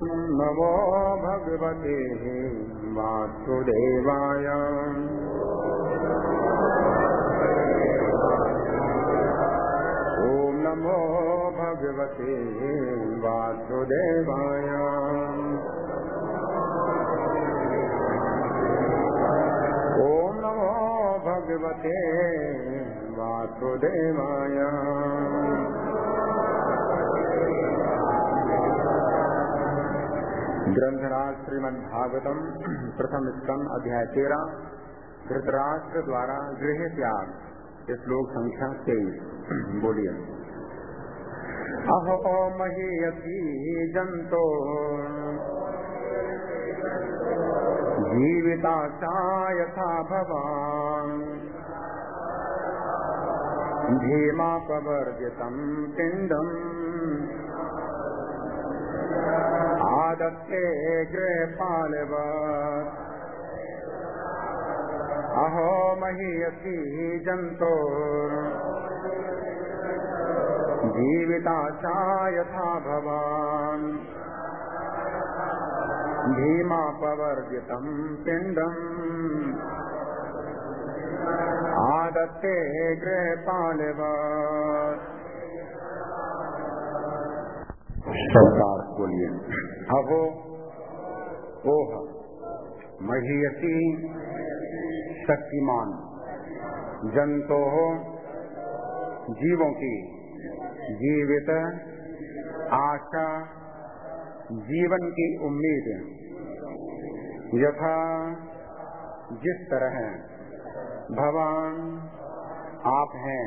नमो भगवते वासुदेवाय। ओम नमो भगवते वासुदेवाय। ओम नमो भगवते वासुदेवाय। ग्रंथराज श्रीमद्भागवतम प्रथम स्कंद अध्याय 13 धृतराष्ट्र द्वारा गृह त्याग। श्लोक संख्या 23। बोलिए। अहो महीयसी जंतो जीविताचा यथा भवान् धीमापवर्जितं पिंडम् आदत्ते गृहपालवत्। अहो महीयसी जंतो जीविताचा यथा भवान् भीमापवर्जितं पिंडम् आदत्ते गृहपालवत्। सरकार बोलिए। अहो ओह महीयसी शक्तिमान जंतो जीवों की जीवित आशा जीवन की उम्मीद यथा जिस तरह भगवान आप हैं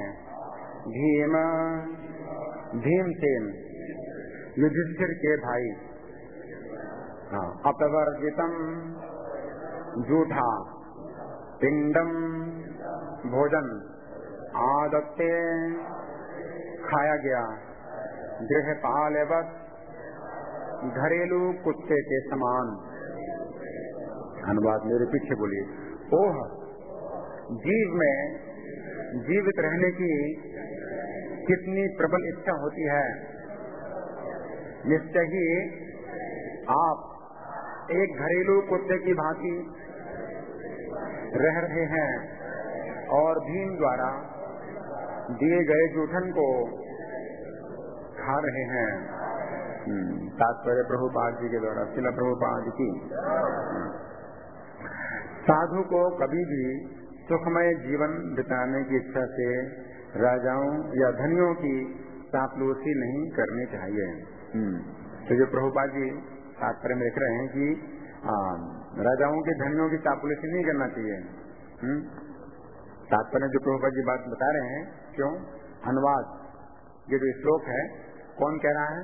भीमसेन युधिष्ठिर के भाई। अपवर्जितम जूठा पिंडम भोजन आदत्ते खाया गया गृहपालवत् घरेलू कुत्ते के समान। अनुवाद मेरे पीछे बोलिए। ओह जीव में जीवित रहने की कितनी प्रबल इच्छा होती है। निश्चय ही आप एक घरेलू कुत्ते की भांति रह रहे हैं और भीम द्वारा दिए गए जूठन को खा रहे हैं। तात्पर्य प्रभुपाद जी के द्वारा शिला प्रभुपाद की। साधु को कभी भी सुखमय जीवन बिताने की इच्छा से राजाओं या धनियों की चापलूसी नहीं करनी चाहिए। तो जो प्रभुपाद जी तात्पर्य में लिख रहे हैं कि राजाओं के धनियों की चापलूसी नहीं करना चाहिए। तात्पर्य जो प्रभुपाद जी बात बता रहे हैं। क्यों? अनुवाद ये जो श्लोक है कौन कह रहा है?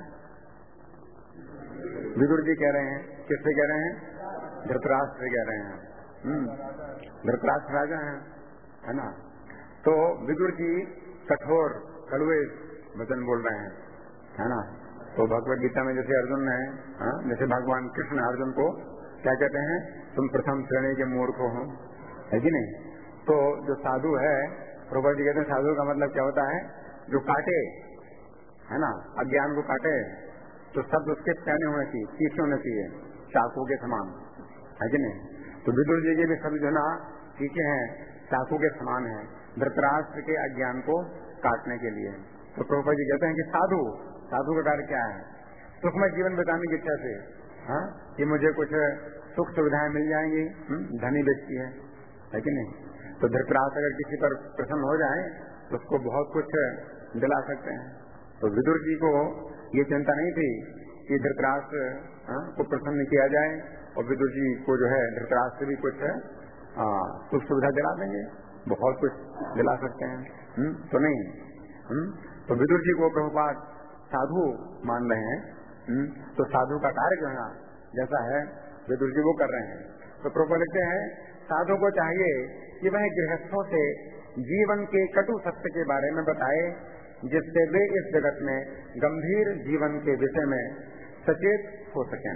विदुर जी कह रहे हैं। किससे कह रहे हैं? धृतराष्ट्र कह रहे हैं। धृतराष्ट्र राजा हैं, है ना। तो विदुर जी कठोर कड़वे वचन बोल रहे हैं, है ना। तो भगवद गीता में जैसे अर्जुन है, जैसे भगवान कृष्ण अर्जुन को क्या कहते हैं? तुम प्रथम श्रेणी के मूर्ख हो, है कि नहीं। तो जो साधु है, प्रभु जी कहते हैं साधु का मतलब क्या होता है? जो काटे, है ना, अज्ञान को काटे। तो शब्द उसके पहने होने चाहिए, तीखे होने चाहिए, चाकू के समान, है कि नहीं। तो विदुर जी के भी शब्द जो ना तीखे हैं, चाकू के समान है, धृतराष्ट्र के अज्ञान को काटने के लिए। तो प्रभु जी कहते हैं कि साधु का कार्य क्या है? सुखमय जीवन बिताने की इच्छा से, कि मुझे कुछ सुख सुविधाएं मिल जाएंगी। धनी व्यक्ति है कि नहीं। तो धृतराष्ट्र अगर किसी पर प्रसन्न हो जाए तो उसको बहुत कुछ दिला सकते हैं। तो विदुर जी को ये चिंता नहीं थी कि धृतराष्ट्र को प्रसन्न किया जाए और विदुर जी को जो है धृतराष्ट्र भी कुछ सुख सुविधा दिला देंगे, बहुत कुछ दिला सकते हैं। तो नहीं। तो विदुर जी को प्रभुपाद साधु मान रहे हैं। तो साधु का कार्य जो है जैसा है विदुर जी वो कर रहे हैं। तो प्रभुपाद लिखते हैं साधु को चाहिए कि वह गृहस्थों से जीवन के कटु सत्य के बारे में बताए, जिससे वे इस जगत में गंभीर जीवन के विषय में सचेत हो सकें।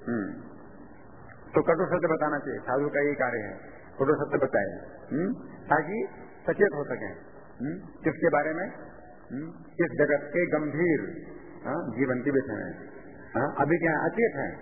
तो कटु सत्य बताना चाहिए, साधु का यही कार्य है, कटु सत्य बताए ताकि सचेत हो सकें। किसके बारे में? इस जगत के गंभीर जीवन के विषय में। अभी क्या है, अचेत है।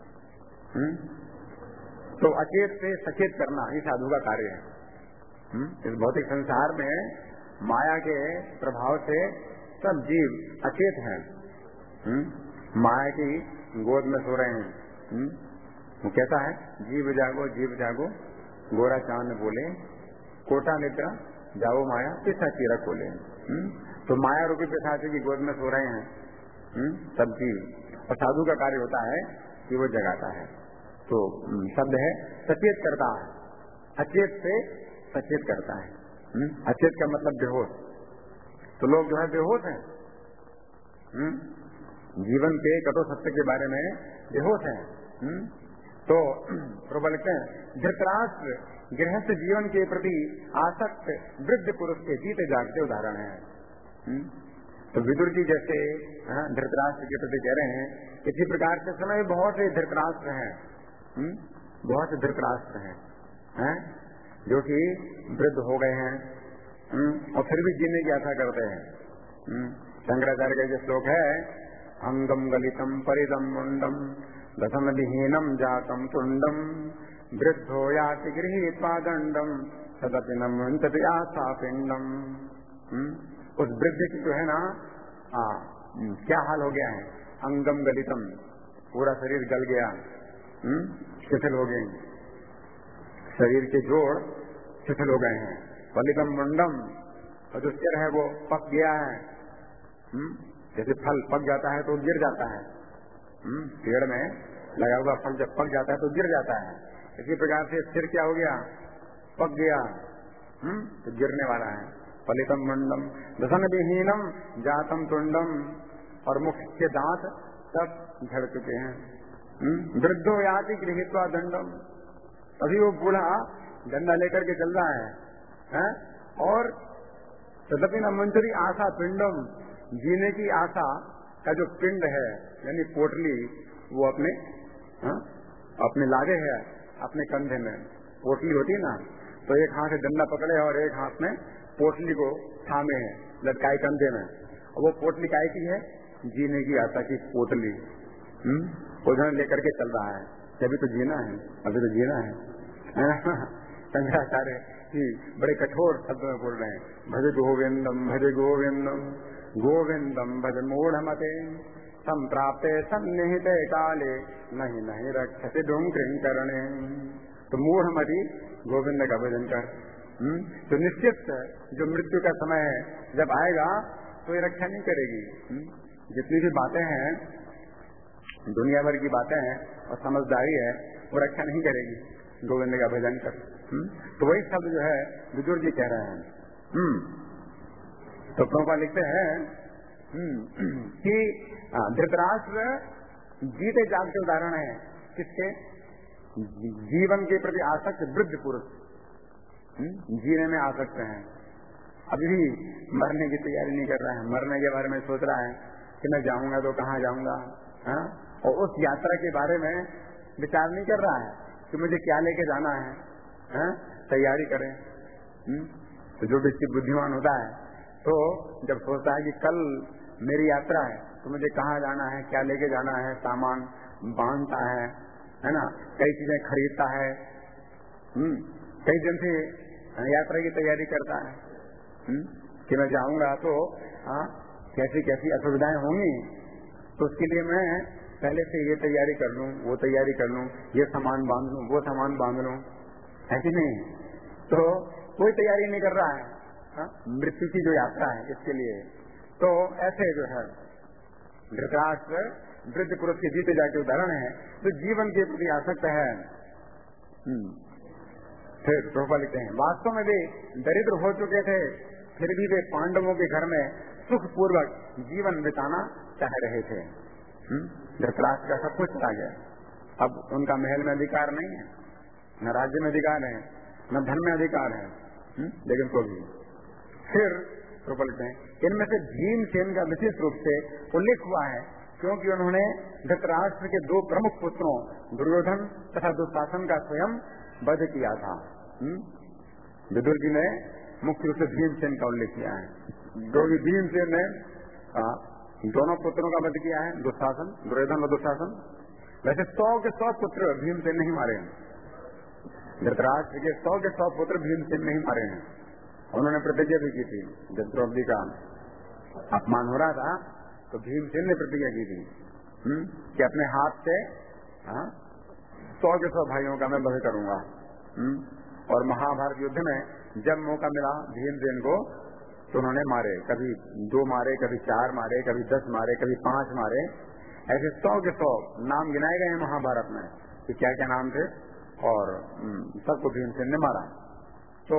तो अचेत से सचेत करना ये साधु का कार्य है। इस भौतिक संसार में माया के प्रभाव से सब जीव अचेत हैं। माया की गोद में सो रहे हैं। वो कैसा है, जीव जागो गोरा चांद बोले, कोटा निद्रा जाओ माया पिशाची खोले। तो माया रूपी पिशाची की गोद में सो रहे हैं सब जीव, और साधु का कार्य होता है कि वो जगाता है। तो शब्द है सचेत करता है, अचेत से सचेत करता है। अचेत का मतलब बेहोश। तो लोग जो है बेहोश हैं, जीवन के कटु सत्य के बारे में बेहोश हैं। तो प्रभु लिखते हैं धृतराष्ट्र गृहस्थ जीवन के प्रति आसक्त वृद्ध पुरुष के जीते जागते उदाहरण है। तो विदुर जी जैसे धृतराष्ट्र के प्रति कह रहे हैं, इसी प्रकार के समय बहुत से धृतराष्ट्र हैं, बहुत से धृतराष्ट्र हैं जो कि वृद्ध हो गए हैं और फिर भी जीने की आशा करते हैं। शंकराचार्य का जो श्लोक है, अंगम गलितम परिदम मुंडम दशम विहीनम जातम तुंडम वृद्धो याति गृहीत्वा दंडम सदपि न मुंचति आशा पिंडम। उस वृद्ध की जो है ना क्या हाल हो गया है, अंगम गलितम, पूरा शरीर गल गया, शिथिल हो गए, शरीर के जोड़ शिथिल हो गए हैं। फलितम मुंडम, और जो सिर है वो पक गया है। जैसे फल पक जाता है तो गिर जाता है, पेड़ में लगा हुआ फल जब पक जाता है तो गिर जाता है। इसी प्रकार से सिर क्या हो गया, पक गया, तो गिरने वाला है। फलितम मुंडम दसन विहीनम जातम तुंडम, और मुख के दांत सब झड़ चुके हैं। वृद्धो याति गृहीत्वा दंडम, अभी वो बूढ़ा डंडा लेकर के चल रहा है, और तदपि न मुंचति आशा पिंडम, जीने की आशा का जो पिंड है यानी पोटली, वो अपने लागे है, अपने कंधे में पोटली होती है ना, तो एक हाथ से डंडा पकड़े और एक हाथ में पोटली को थामे है, लटकाए कंधे में। और वो पोटली काय की है, जीने की आशा की पोटली, उधर लेकर के चल रहा है। अभी तो जीना है, अभी तो जीना है। शंकराचार्य बड़े कठोर शब्द में बोल रहे हैं, भज गोविंदम भज गोविंदम गोविंदम भज मूढ़मते संप्राप्ते सन्निहिते काले नहीं नहीं रक्षते ढूंढ करणे। तो मूढ़मति गोविंद का भजन कर। तो निश्चित जो मृत्यु का समय जब आएगा तो ये रक्षा नहीं करेगी। जितनी भी बातें हैं, दुनिया भर की बातें हैं और समझदारी है, वो रक्षा नहीं करेगी। गोविंद का भजन कर। तो वही शब्द जो है विदुर जी कह रहे हैं। तो प्रभुपाद लिखते हैं कि धृतराष्ट्र जीते जागते उदाहरण है किसके, जीवन के प्रति आसक्त वृद्ध पुरुष, जीने में आसक्त हैं, अभी भी मरने की तैयारी नहीं कर रहा है, मरने के बारे में सोच रहा है कि मैं जाऊंगा तो कहाँ जाऊंगा, और उस यात्रा के बारे में विचार नहीं कर रहा है कि मुझे क्या लेके जाना है, तैयारी करें। तो जो व्यक्ति बुद्धिमान होता है तो जब सोचता है कि कल मेरी यात्रा है तो मुझे कहाँ जाना है, क्या लेके जाना है, सामान बांधता है ना, कई चीजें खरीदता है, कई दिन से यात्रा की तैयारी करता है कि मैं जाऊंगा तो कैसी कैसी असुविधाएं होंगी, तो उसके लिए मैं पहले से ये तैयारी कर लूं, वो तैयारी कर लूं, ये सामान बांध लूं, वो सामान बांध लूं, ऐसी नहीं। तो कोई तैयारी नहीं कर रहा है मृत्यु की जो यात्रा है इसके लिए। तो ऐसे जो है धृतराष्ट्र वृद्ध पुरुष के जीते जाके उदाहरण है, तो जीवन के प्रति आसक्त है। फिर प्रभुपाद लिखते हैं, वास्तव में वे दरिद्र हो चुके थे, फिर भी वे पांडवों के घर में सुख पूर्वक जीवन बिताना चाह रहे थे। धृतराष्ट्र का सब कुछ आ गया, अब उनका महल में अधिकार नहीं है, न राज्य में अधिकार है, न धन में अधिकार है, लेकिन तो भी फिर बोलते हैं इनमें से भीमसेन का विशेष रूप से उल्लेख हुआ है, क्योंकि उन्होंने धृतराष्ट्र के दो प्रमुख पुत्रों दुर्योधन तथा दुशासन का स्वयं वध किया था। विदुर जी ने मुख्य रूप से भीमसेन का उल्लेख किया है, क्योंकि भीमसेन ने दोनों पुत्रों का वध किया है, दुशासन, दुर्योधन और दुशासन। वैसे 100 के 100 पुत्र भीमसेन नहीं मारे हैं, धृतराष्ट्र के 100 के 100 पुत्र भीमसेन नहीं मारे हैं। उन्होंने प्रतिज्ञा भी की थी, जब द्रौपदी का अपमान हो रहा था तो भीमसेन ने प्रतिज्ञा की थी कि अपने हाथ से 100 के 100 भाइयों का मैं वध करूंगा। और महाभारत युद्ध में जब मौका मिला भीमसेन को तो उन्होंने मारे, कभी 2 मारे, कभी 4 मारे, कभी 10 मारे, कभी 5 मारे। ऐसे 100 के 100 नाम गिनाए गए हैं महाभारत में कि क्या क्या नाम थे, और सबको भीमसेन ने मारा। तो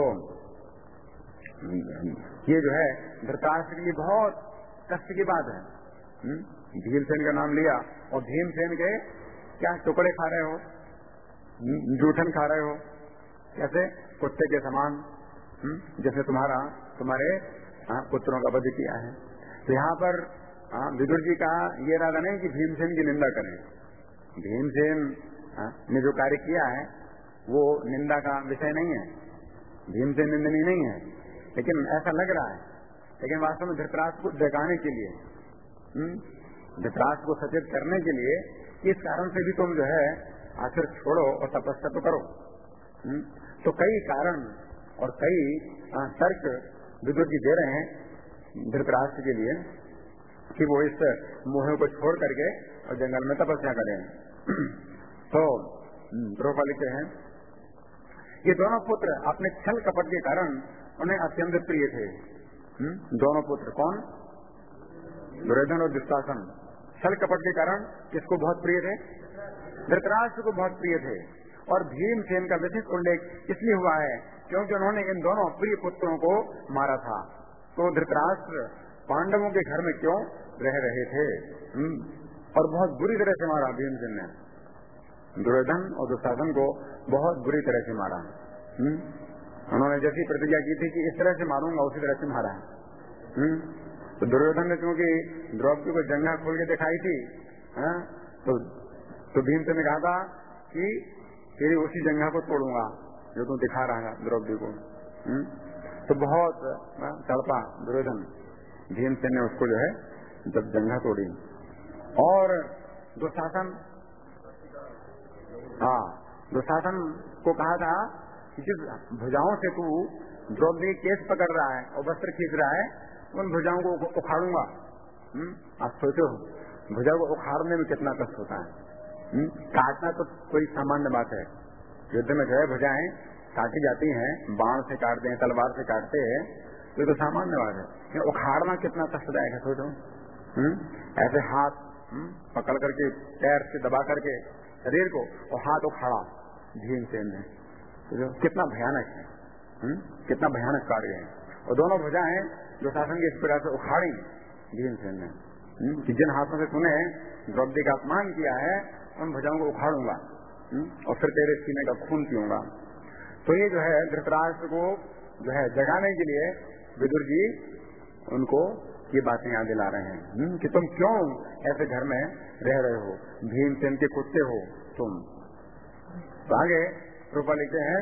ये जो है धृतराष्ट्र के लिए बहुत कष्ट की बात है। भीमसेन का नाम लिया और भीमसेन के क्या टुकड़े खा रहे हो, जूठन खा रहे हो, कैसे कुत्ते के समान, जैसे तुम्हारे पुत्रों का वध किया है। तो यहाँ पर विदुर जी का ये इरादा नहीं कि भीमसेन की निंदा करें। भीमसेन ने जो कार्य किया है वो निंदा का विषय नहीं है, भीमसेन निंदनीय नहीं है, लेकिन ऐसा लग रहा है। लेकिन वास्तव में धृतराष्ट्र को जगाने के लिए, धृतराष्ट्र को सचेत करने के लिए, इस कारण से भी तुम जो है आखिर छोड़ो और तपस्या तो करो। तो कई कारण और कई तर्क विदुर जी दे रहे हैं धृतराष्ट्र के लिए कि वो इस मोह को छोड़ करके और जंगल में तपस्या करें। तो द्रौपदी लिखते हैं ये दोनों पुत्र अपने छल कपट के कारण उन्हें अत्यंत प्रिय थे। दोनों पुत्र कौन? दुर्योधन और दुशासन। छल कपट के कारण किसको बहुत प्रिय थे? धृतराष्ट्र को बहुत प्रिय थे। और भीमसेन का विशिष्ट उल्लेख इसलिए हुआ है क्योंकि उन्होंने इन दोनों प्रिय पुत्रों को मारा था। तो धृतराष्ट्र पांडवों के घर में क्यों रह रहे थे? और बहुत बुरी तरह से मारा भीमसेन ने, दुर्योधन और दुशासन को बहुत बुरी तरह से मारा। उन्होंने जैसी प्रतिज्ञा की थी कि इस तरह से मारूंगा, उसी तरह से मारा। तो दुर्योधन ने क्योंकि द्रौपदी को जंघा खोल के दिखाई थी, तो भीमसेन ने कहा था कि तेरी उसी जंघा को तोड़ूंगा जो तू दिखा रहा है द्रौपदी को। तो बहुत तड़पा दुर्योधन, भीमसेन ने उसको जो है जब जंघा तोड़ी। और दुशासन, दुशासन को कहा था कि जिस भुजाओं से तू द्रौपदी केस पकड़ रहा है और वस्त्र खींच रहा है, उन भुजाओं को उखाड़ूंगा। आप सोचो भुजा को उखाड़ने में कितना कष्ट होता है। काटना तो कोई सामान्य बात है, युद्ध में जो है भुजाएं काटी जाती हैं, बाण से काटते हैं, तलवार से काटते हैं, ये तो सामान्य बात है। उखाड़ना कितना कष्टदायक है सोचो। ऐसे हाथ पकड़ करके पैर से दबा करके शरीर को और हाथ उखाड़ा भीमसेन ने, तो कितना भयानक है, कितना भयानक कार्य है। और दोनों भुजाएं जो शासन की इस प्रकार से उखाड़ी भीमसेन ने कि जिन हाथों से तूने द्रौपदी का अपमान किया है उन भुजाओं को उखाड़ूंगा और फिर तेरे सीने का खून पीऊंगा। तो ये जो है धृतराष्ट्र को जो है जगाने के लिए विदुर जी उनको ये बातें याद दिला रहे हैं कि तुम क्यों ऐसे घर में रह रहे हो, भीमसेन के कुत्ते हो तुम। तो आगे रूपा लिखते हैं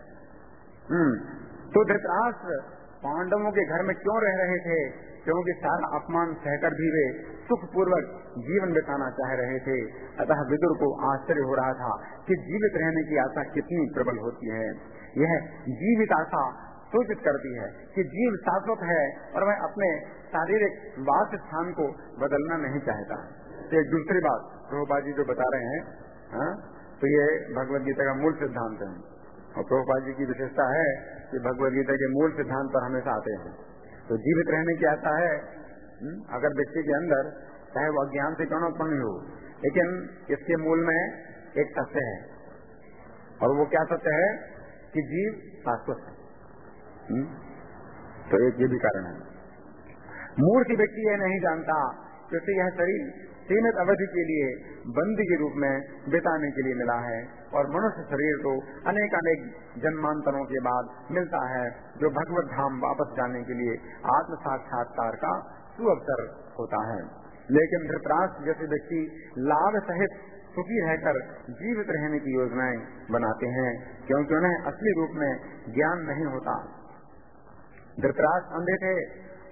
तो धृतराष्ट्र पांडवों के घर में क्यों रह रहे थे? क्योंकि सारा अपमान सहकर भी वे सुखपूर्वक जीवन बिताना चाह रहे थे। अतः विदुर को आश्चर्य हो रहा था कि जीवित रहने की आशा कितनी प्रबल होती है। यह जीवित आशा सूचित करती है कि जीव शाश्वत है और वह अपने शारीरिक वास स्थान को बदलना नहीं चाहता। तो एक दूसरी बात प्रभुपाद जी जो बता रहे हैं, तो ये भगवद गीता का मूल सिद्धांत है। और प्रभुपाद जी की विशेषता है कि भगवद गीता के मूल सिद्धांत पर हमेशा आते हैं। तो जीवित रहने की आशा है अगर व्यक्ति के अंदर, चाहे वो अज्ञान से क्यों न उत्पन्न हो, लेकिन इसके मूल में एक सत्य है। और वो क्या सत्य है? कि जीव शाश्वत है। तो एक ये भी कारण है। मूर्ख व्यक्ति यह नहीं जानता क्योंकि यह शरीर सीमित अवधि के लिए बंदी के रूप में बिताने के लिए मिला है और मनुष्य शरीर तो अनेक जन्मांतरों के बाद मिलता है, जो भगवत धाम वापस जाने के लिए आत्म साक्षात्कार का सुअवसर होता है। लेकिन धृतराष्ट्र जैसे व्यक्ति लाभ सहित सुखी रहकर जीवित रहने की योजनाएं बनाते हैं क्योंकि उन्हें असली रूप में ज्ञान नहीं होता। धृतराष्ट्र अंधे थे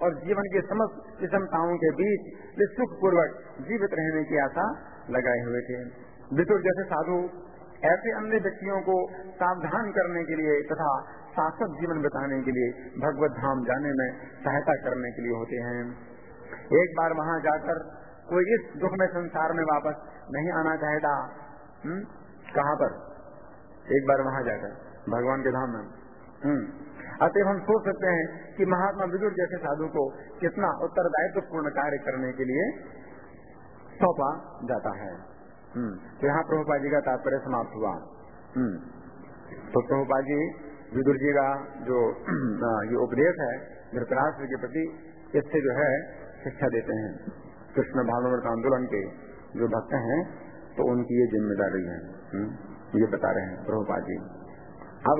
और जीवन की समस्त विषमताओं के बीच वे सुख पूर्वक जीवित रहने की आशा लगाए हुए थे। विदुर जैसे साधु ऐसे अन्य व्यक्तियों को सावधान करने के लिए तथा शाश्वत जीवन बिताने के लिए भगवत धाम जाने में सहायता करने के लिए होते हैं। एक बार वहां जाकर कोई इस दुखमय संसार में वापस नहीं आना चाहेगा। कहाँ पर? एक बार वहां जाकर भगवान के धाम में। अतः हम सोच सकते हैं कि महात्मा विदुर जैसे साधु को कितना उत्तरदायित्व पूर्ण कार्य करने के लिए सौंपा जाता है। तो यहाँ प्रभुपाद जी का तात्पर्य समाप्त हुआ। तो प्रभुपाद जी विदुर जी का जो ये उपदेश है धृतराष्ट्र के प्रति, इससे जो है शिक्षा देते हैं। कृष्ण भावनामृत आंदोलन के जो भक्त हैं तो उनकी ये जिम्मेदारी है, ये बता रहे हैं प्रभुपाद जी। अब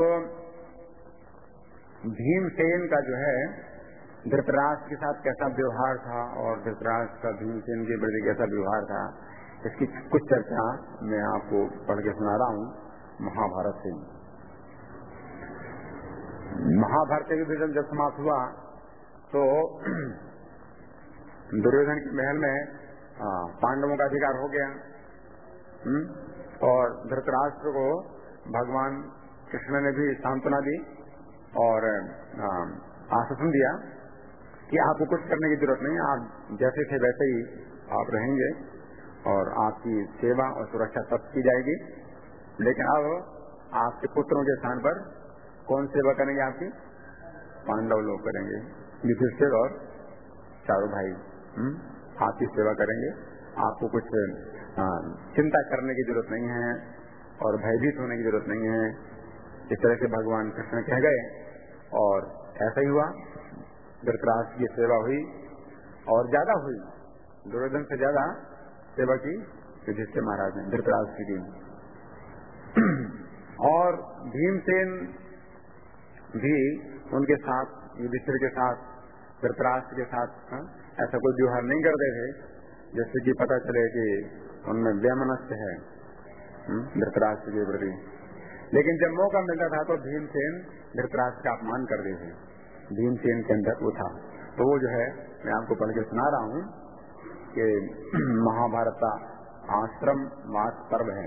भीमसेन का जो है धृतराष्ट्र के साथ कैसा व्यवहार था और धृतराष्ट्र का भीमसेन के प्रति कैसा व्यवहार था, इसकी कुछ चर्चा मैं आपको पढ़ के सुना रहा हूँ महाभारत से। महाभारत के युद्ध जब समाप्त हुआ तो दुर्योधन के महल में पांडवों का अधिकार हो गया और धृतराष्ट्र को भगवान कृष्ण ने भी सांत्वना दी और आश्वासन दिया कि आपको कुछ करने की जरूरत नहीं, आप जैसे थे वैसे ही आप रहेंगे और आपकी सेवा और सुरक्षा सब की जाएगी। लेकिन अब आपके पुत्रों के स्थान पर कौन सेवा करेंगे? आपकी पांडव लोग करेंगे, युधिष्ठिर और चारों भाई आपकी सेवा करेंगे। आपको कुछ चिंता करने की जरूरत नहीं है और भयभीत होने की जरूरत नहीं है। इस तरह से भगवान कृष्ण कह गए और ऐसा ही हुआ। धृतराष्ट्र की सेवा हुई और ज्यादा हुई, दुर्योधन से ज्यादा सेवा की युधिष्ठिर महाराज ने धृतराष्ट्र की। और भीमसेन भी उनके साथ, युधिष्ठिर के साथ, धृतराष्ट्र के साथ ऐसा कोई व्यवहार नहीं करते थे जैसे कि पता चले कि उनमें वैमनस्य है धृतराष्ट्र के प्रति। लेकिन जब मौका मिलता था तो भीमसेन धृतराष्ट्र का अपमान करते थे। भीमसेन के अंदर वो था। तो वो जो है मैं आपको पढ़ के सुना रहा हूँ कि महाभारत का आश्रम वास पर्व है।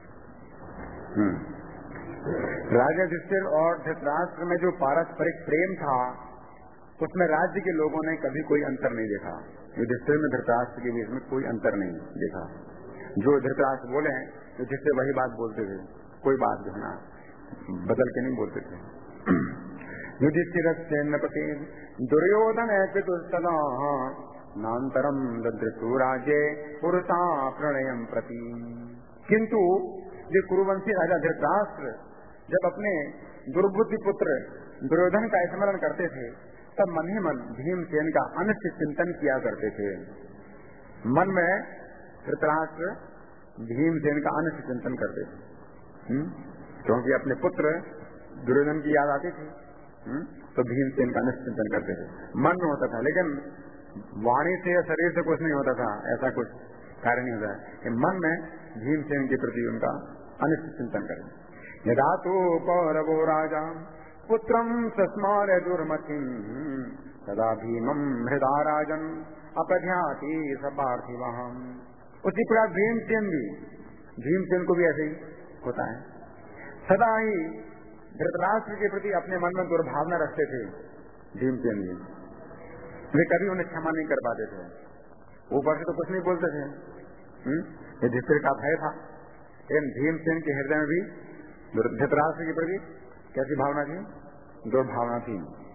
राजा युधिष्ठिर और धृतराष्ट्र में जो पारस्परिक प्रेम था उसमें राज्य के लोगों ने कभी कोई अंतर नहीं देखा। युधिष्ठिर में धृतराष्ट्र के बीच में कोई अंतर नहीं देखा। जो धृतराष्ट्र बोले हैं युधिष्ठिर वही बात बोलते थे, कोई बात जो है ना बदल के नहीं बोलते थे। युधिष्ठिर सेनापति दुर्योधन पितुस्तदा नान्तरम ददृशु राज्ये पुरुषा प्रणयम प्रति। किंतु जो कुरुवंशी राजा धृतराष्ट्र जब अपने दुर्बुद्धि पुत्र दुर्योधन का स्मरण करते थे तब मन ही मन भीमसेन का अनिष्ट चिंतन किया करते थे। मन में धृतराष्ट्र भीमसेन का अनिष्ट चिंतन करते थे क्योंकि अपने पुत्र दुर्योधन की याद आती थी। तो भीमसेन का अनिष्ट चिंतन करते थे, मन में होता था, लेकिन वाणी से या शरीर से कुछ नहीं होता था, ऐसा कुछ कार्य नहीं होता है कि मन में भीमसेन के प्रति उनका अनिष्ट चिंतन करें। यदा तो कौरवो राजा पुत्रम सस्मार दुर्मतिम सदा भीमम हृदा राजन अपध्याति सपार्थिवहम। उसी प्रकार भीमसेन को भी ऐसे ही होता है। सदा ही धृतराष्ट्र के प्रति अपने मन में दुर्भावना रखते थे भीमसेन जी। वे कभी उन्हें क्षमा नहीं कर पाते थे। ऊपर से तो कुछ नहीं बोलते थे, युधिष्ठिर का भय था, लेकिन भीमसेन के हृदय में भी धृतराष्ट्र के प्रति कैसी भावना थी? दुर्भावना थी।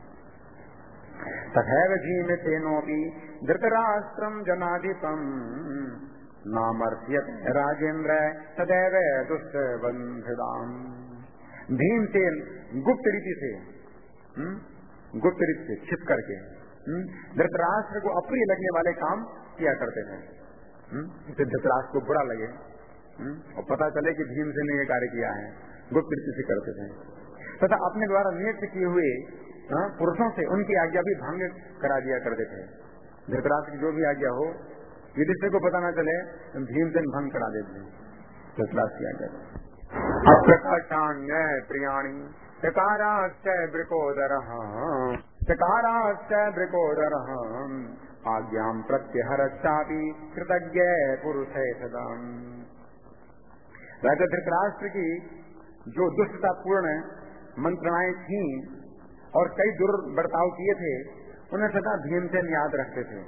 तथैव भीमसेनोऽपि धृतराष्ट्रम जनाधिपम नामर्ष्यत राजेंद्र सदैव दुष्ट बंधुदाम। भीमसेन गुप्त रीति से छिप करके धृतराष्ट्र को अप्रिय लगने वाले काम किया करते थे। इसे धृतराष्ट्र को बुरा लगे और पता चले कि भीमसेन ने ये कार्य किया है, गुप्त रीति से करते थे। तथा अपने द्वारा नियुक्त किए हुए पुरुषों से उनकी आज्ञा भी भंग करा दिया करते थे। धृतराष्ट्र की जो भी आज्ञा हो युधिष्ठिर को पता न चले भीमसेन भंग करा देते थे धृतराष्ट्र की आज्ञा। अप्रकाशान्य प्रियाणि चकाराश्च वृकोदरः चकाराश्च वृकोदरः आज्ञां प्रत्यहरश्चापि कृतज्ञ पुरुषे सदा। राजा धृतराष्ट्र की जो दुष्टतापूर्ण मंत्रणाएं थीं और कई दुर्बर्ताव किए थे, उन्हें सदा भीमसेन याद रखते थे।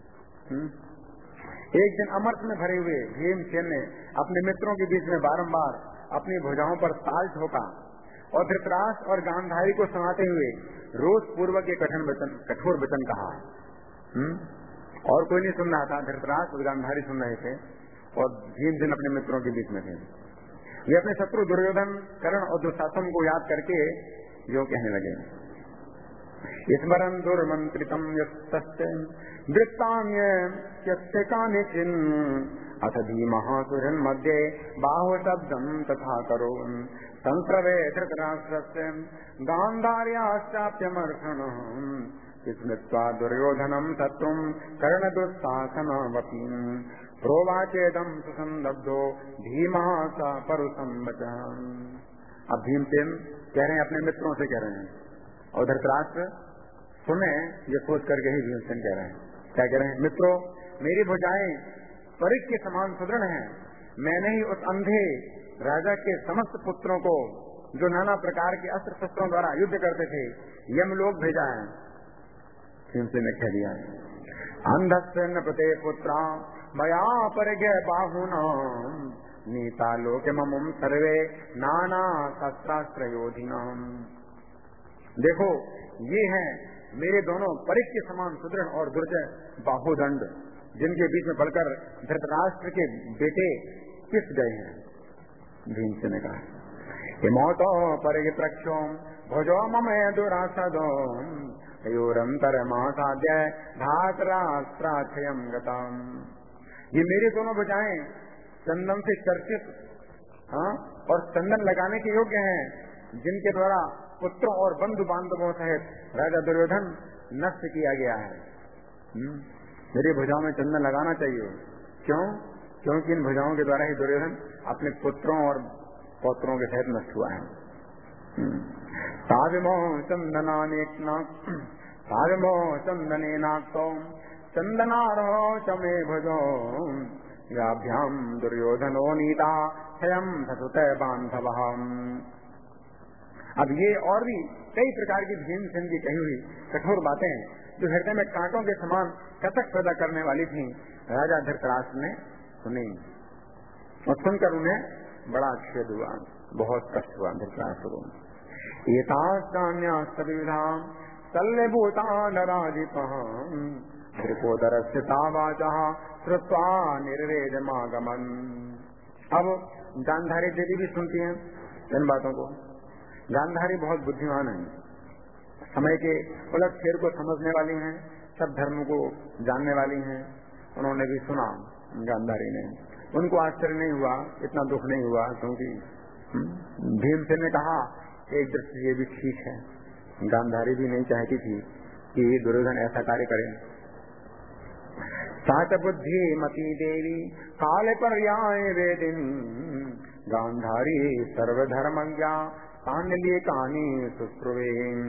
एक दिन अमर्थ में भरे हुए भीमसेन ने अपने मित्रों के बीच में बारंबार अपनी भुजाओं पर ताल ठोका और धृतराष्ट्र और गांधारी को सुनाते हुए रोष पूर्वक ये कठोर वचन कहा। और कोई नहीं सुन रहा था, धृतराष्ट्र और गांधारी सुन रहे थे और भीमसेन अपने मित्रों के बीच में थे। ये अपने शत्रु दुर्योधन, कर्ण और दुशासन को याद करके जो कहने लगे, स्मरन् दुर्मंत्रितम यस्तस्य वृत्तान्य यस्य कानिचिन अथ धीमः सुरन् मध्ये बाहो शब्दं तथा करोन् संप्रवे धृतराष्ट्रस्य गान्धार्याश्चाप्यमर्षणः स्मृत्वा दुर्योधनं शत्रुं कर्णदुःशासनवतीं प्रोवाचेदं सुसंदब्धो भीमः स परुषं वचः। अब भीमसेन कह रहे हैं, अपने मित्रों से कह रहे हैं, और धृतराष्ट्र सुने ये सोच करके ही भीमसेन कह रहे हैं। क्या कह रहे हैं? मित्रों, मेरी भुजाएं परिख के समान सुदृढ़ हैं। मैंने ही उस अंधे राजा के समस्त पुत्रों को, जो नाना प्रकार के अस्त्र शस्त्रों द्वारा युद्ध करते थे, यमलोक भेजा है। भीमसेन ने कह दिया, अंधस्य न प्रते पुत्रा मया परिज्ञ बाहुना नीता लोके ममुम सर्वे नाना शस्त्रास्त्र योधिनाम। देखो, ये हैं मेरे दोनों परिख के समान सुदृढ़ और दुर्जय बाहुदंड, जिनके बीच में पड़कर धृतराष्ट्र के बेटे पिस गए हैं। भीमसेन ने कहा, हिमोतो परिग प्रक्षो भुजो ममे दुरासदो योरंतर महासाध्य धातराष्ट्राक्षयम गतम। ये मेरे दोनों भुजाएं चंदन से चर्चित और चंदन लगाने के योग्य हैं, जिनके द्वारा पुत्रों और बंधु बांधवों सहित राजा दुर्योधन नष्ट किया गया है। मेरी भुजाओं में चंदन लगाना चाहिए। क्यों? क्योंकि इन भुजाओं के द्वारा ही दुर्योधन अपने पुत्रों और पौत्रों के सहित नष्ट हुआ है। साविमो चंदने नाक्तो चंदनारो चमे भुजो याभ्याम दुर्योधनो नीता क्षयम ससुत बांधवः। अब ये और भी कई प्रकार की भीमसेन की कही हुई कठोर बातें जो हृदय में कांटों के समान कसक पैदा करने वाली थी, राजा धृतराष्ट्र ने सुनी और सुनकर उन्हें बड़ा खेद हुआ, बहुत कष्ट हुआ धृतराष्ट्र को। एतान्यास्तविधा शल्यभूता नराधिपः धृकोदरस्य वाचः श्रुत्वा निर्वेदमागमन्। अब गांधारी देवी भी सुनती हैं इन बातों को। गांधारी बहुत बुद्धिमान है, समय के उलट फेर को समझने वाली हैं, सब धर्म को जानने वाली हैं। उन्होंने भी सुना गांधारी ने, उनको आश्चर्य नहीं हुआ, इतना दुख नहीं हुआ, क्योंकि भीमसेन ने कहा एक दृष्टि से ये भी ठीक है, गांधारी भी नहीं चाहती थी कि दुर्योधन ऐसा कार्य करे। सात बुद्धि मती देवी काले पर्याय वेदिनी गांधारी सर्वधर्मज्ञा पांडलिये कहानी सुश्रुवे।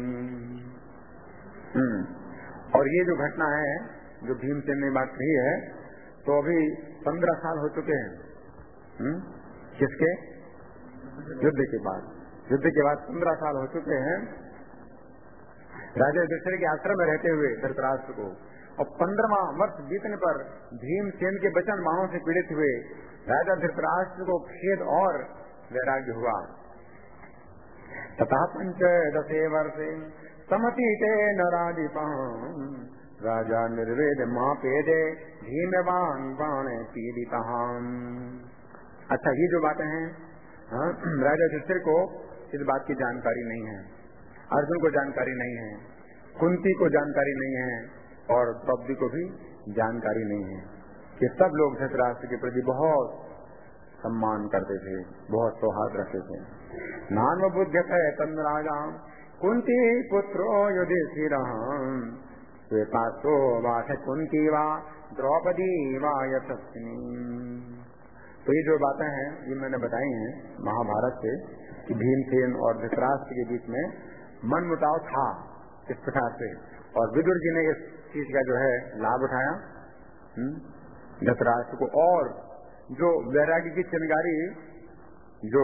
और ये जो घटना है, जो भीमसेन ने बात कही है, तो अभी 15 साल हो चुके हैं। किसके? युद्ध के बाद। युद्ध के बाद 15 साल हो चुके हैं राजा युधिष्ठिर के आश्रम में रहते हुए धृतराष्ट्र को, और 15वां वर्ष बीतने पर भीमसेन के वचन बाणों से पीड़ित हुए राजा धृतराष्ट्र को खेद और वैराग्य हुआ। तथा 15 वर्षे समतीते नराधिपः राजा निर्वेद मापेदे भीमवान बाणे पीड़ितः। अच्छा, ये जो बातें हैं, राजा युधिष्ठिर को इस बात की जानकारी नहीं है, अर्जुन को जानकारी नहीं है, कुंती को जानकारी नहीं है, और द्रौपदी को भी जानकारी नहीं है कि सब लोग धृतराष्ट्र के प्रति बहुत सम्मान करते थे, बहुत सौहार्द रखते थे। नान्व बुद्ध्यते तन्राजा कुंती पुत्रो युधिष्ठिरः श्वेतासो वाथ कुंती वा द्रौपदी वा यशस्विनी। तो ये जो बातें हैं, ये मैंने बताई हैं महाभारत से कि भीमसेन और धृतराष्ट्र के बीच में मनमुटाव था, इस प्रकार से। और विदुर जी ने इस चीज का जो है लाभ उठाया धृतराष्ट्र को, और जो वैराग्य की चिंगारी जो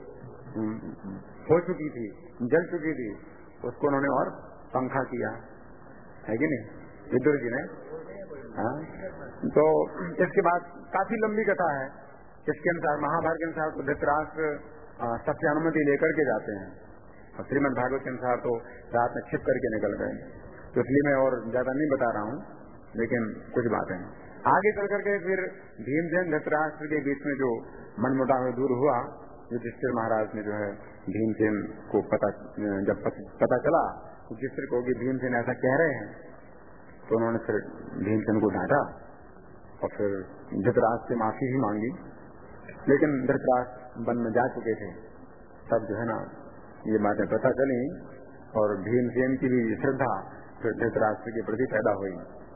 हो चुकी थी, जल चुकी थी, उसको उन्होंने और पंखा किया, है कि नहीं, विदुर जी ने। हाँ, तो इसके बाद काफी लंबी कथा है। इसके अनुसार, महाभारत के अनुसार तो धृतराष्ट्र सबसे अनुमति लेकर के जाते हैं, और श्रीमद् भागवत के अनुसार तो रात में छिप करके निकल गए। तो इसलिए मैं और ज्यादा नहीं बता रहा हूँ, लेकिन कुछ बातें आगे चल करके फिर भीमसेन धृतराष्ट्र के बीच में जो मनमुटाव दूर हुआ, युधिष्ठिर महाराज ने जो है भीमसेन को जब पता चला युधिष्ठिर को कि भीमसेन ऐसा कह रहे हैं, तो उन्होंने फिर भीमसेन को डांटा और फिर धृतराष्ट्र से माफी भी मांगी। लेकिन धृतराष्ट्र वन में जा चुके थे, तब जो है ना ये बातें पता चली, और भीमसेन की भी श्रद्धा फिर धृतराष्ट्र के प्रति पैदा हुई।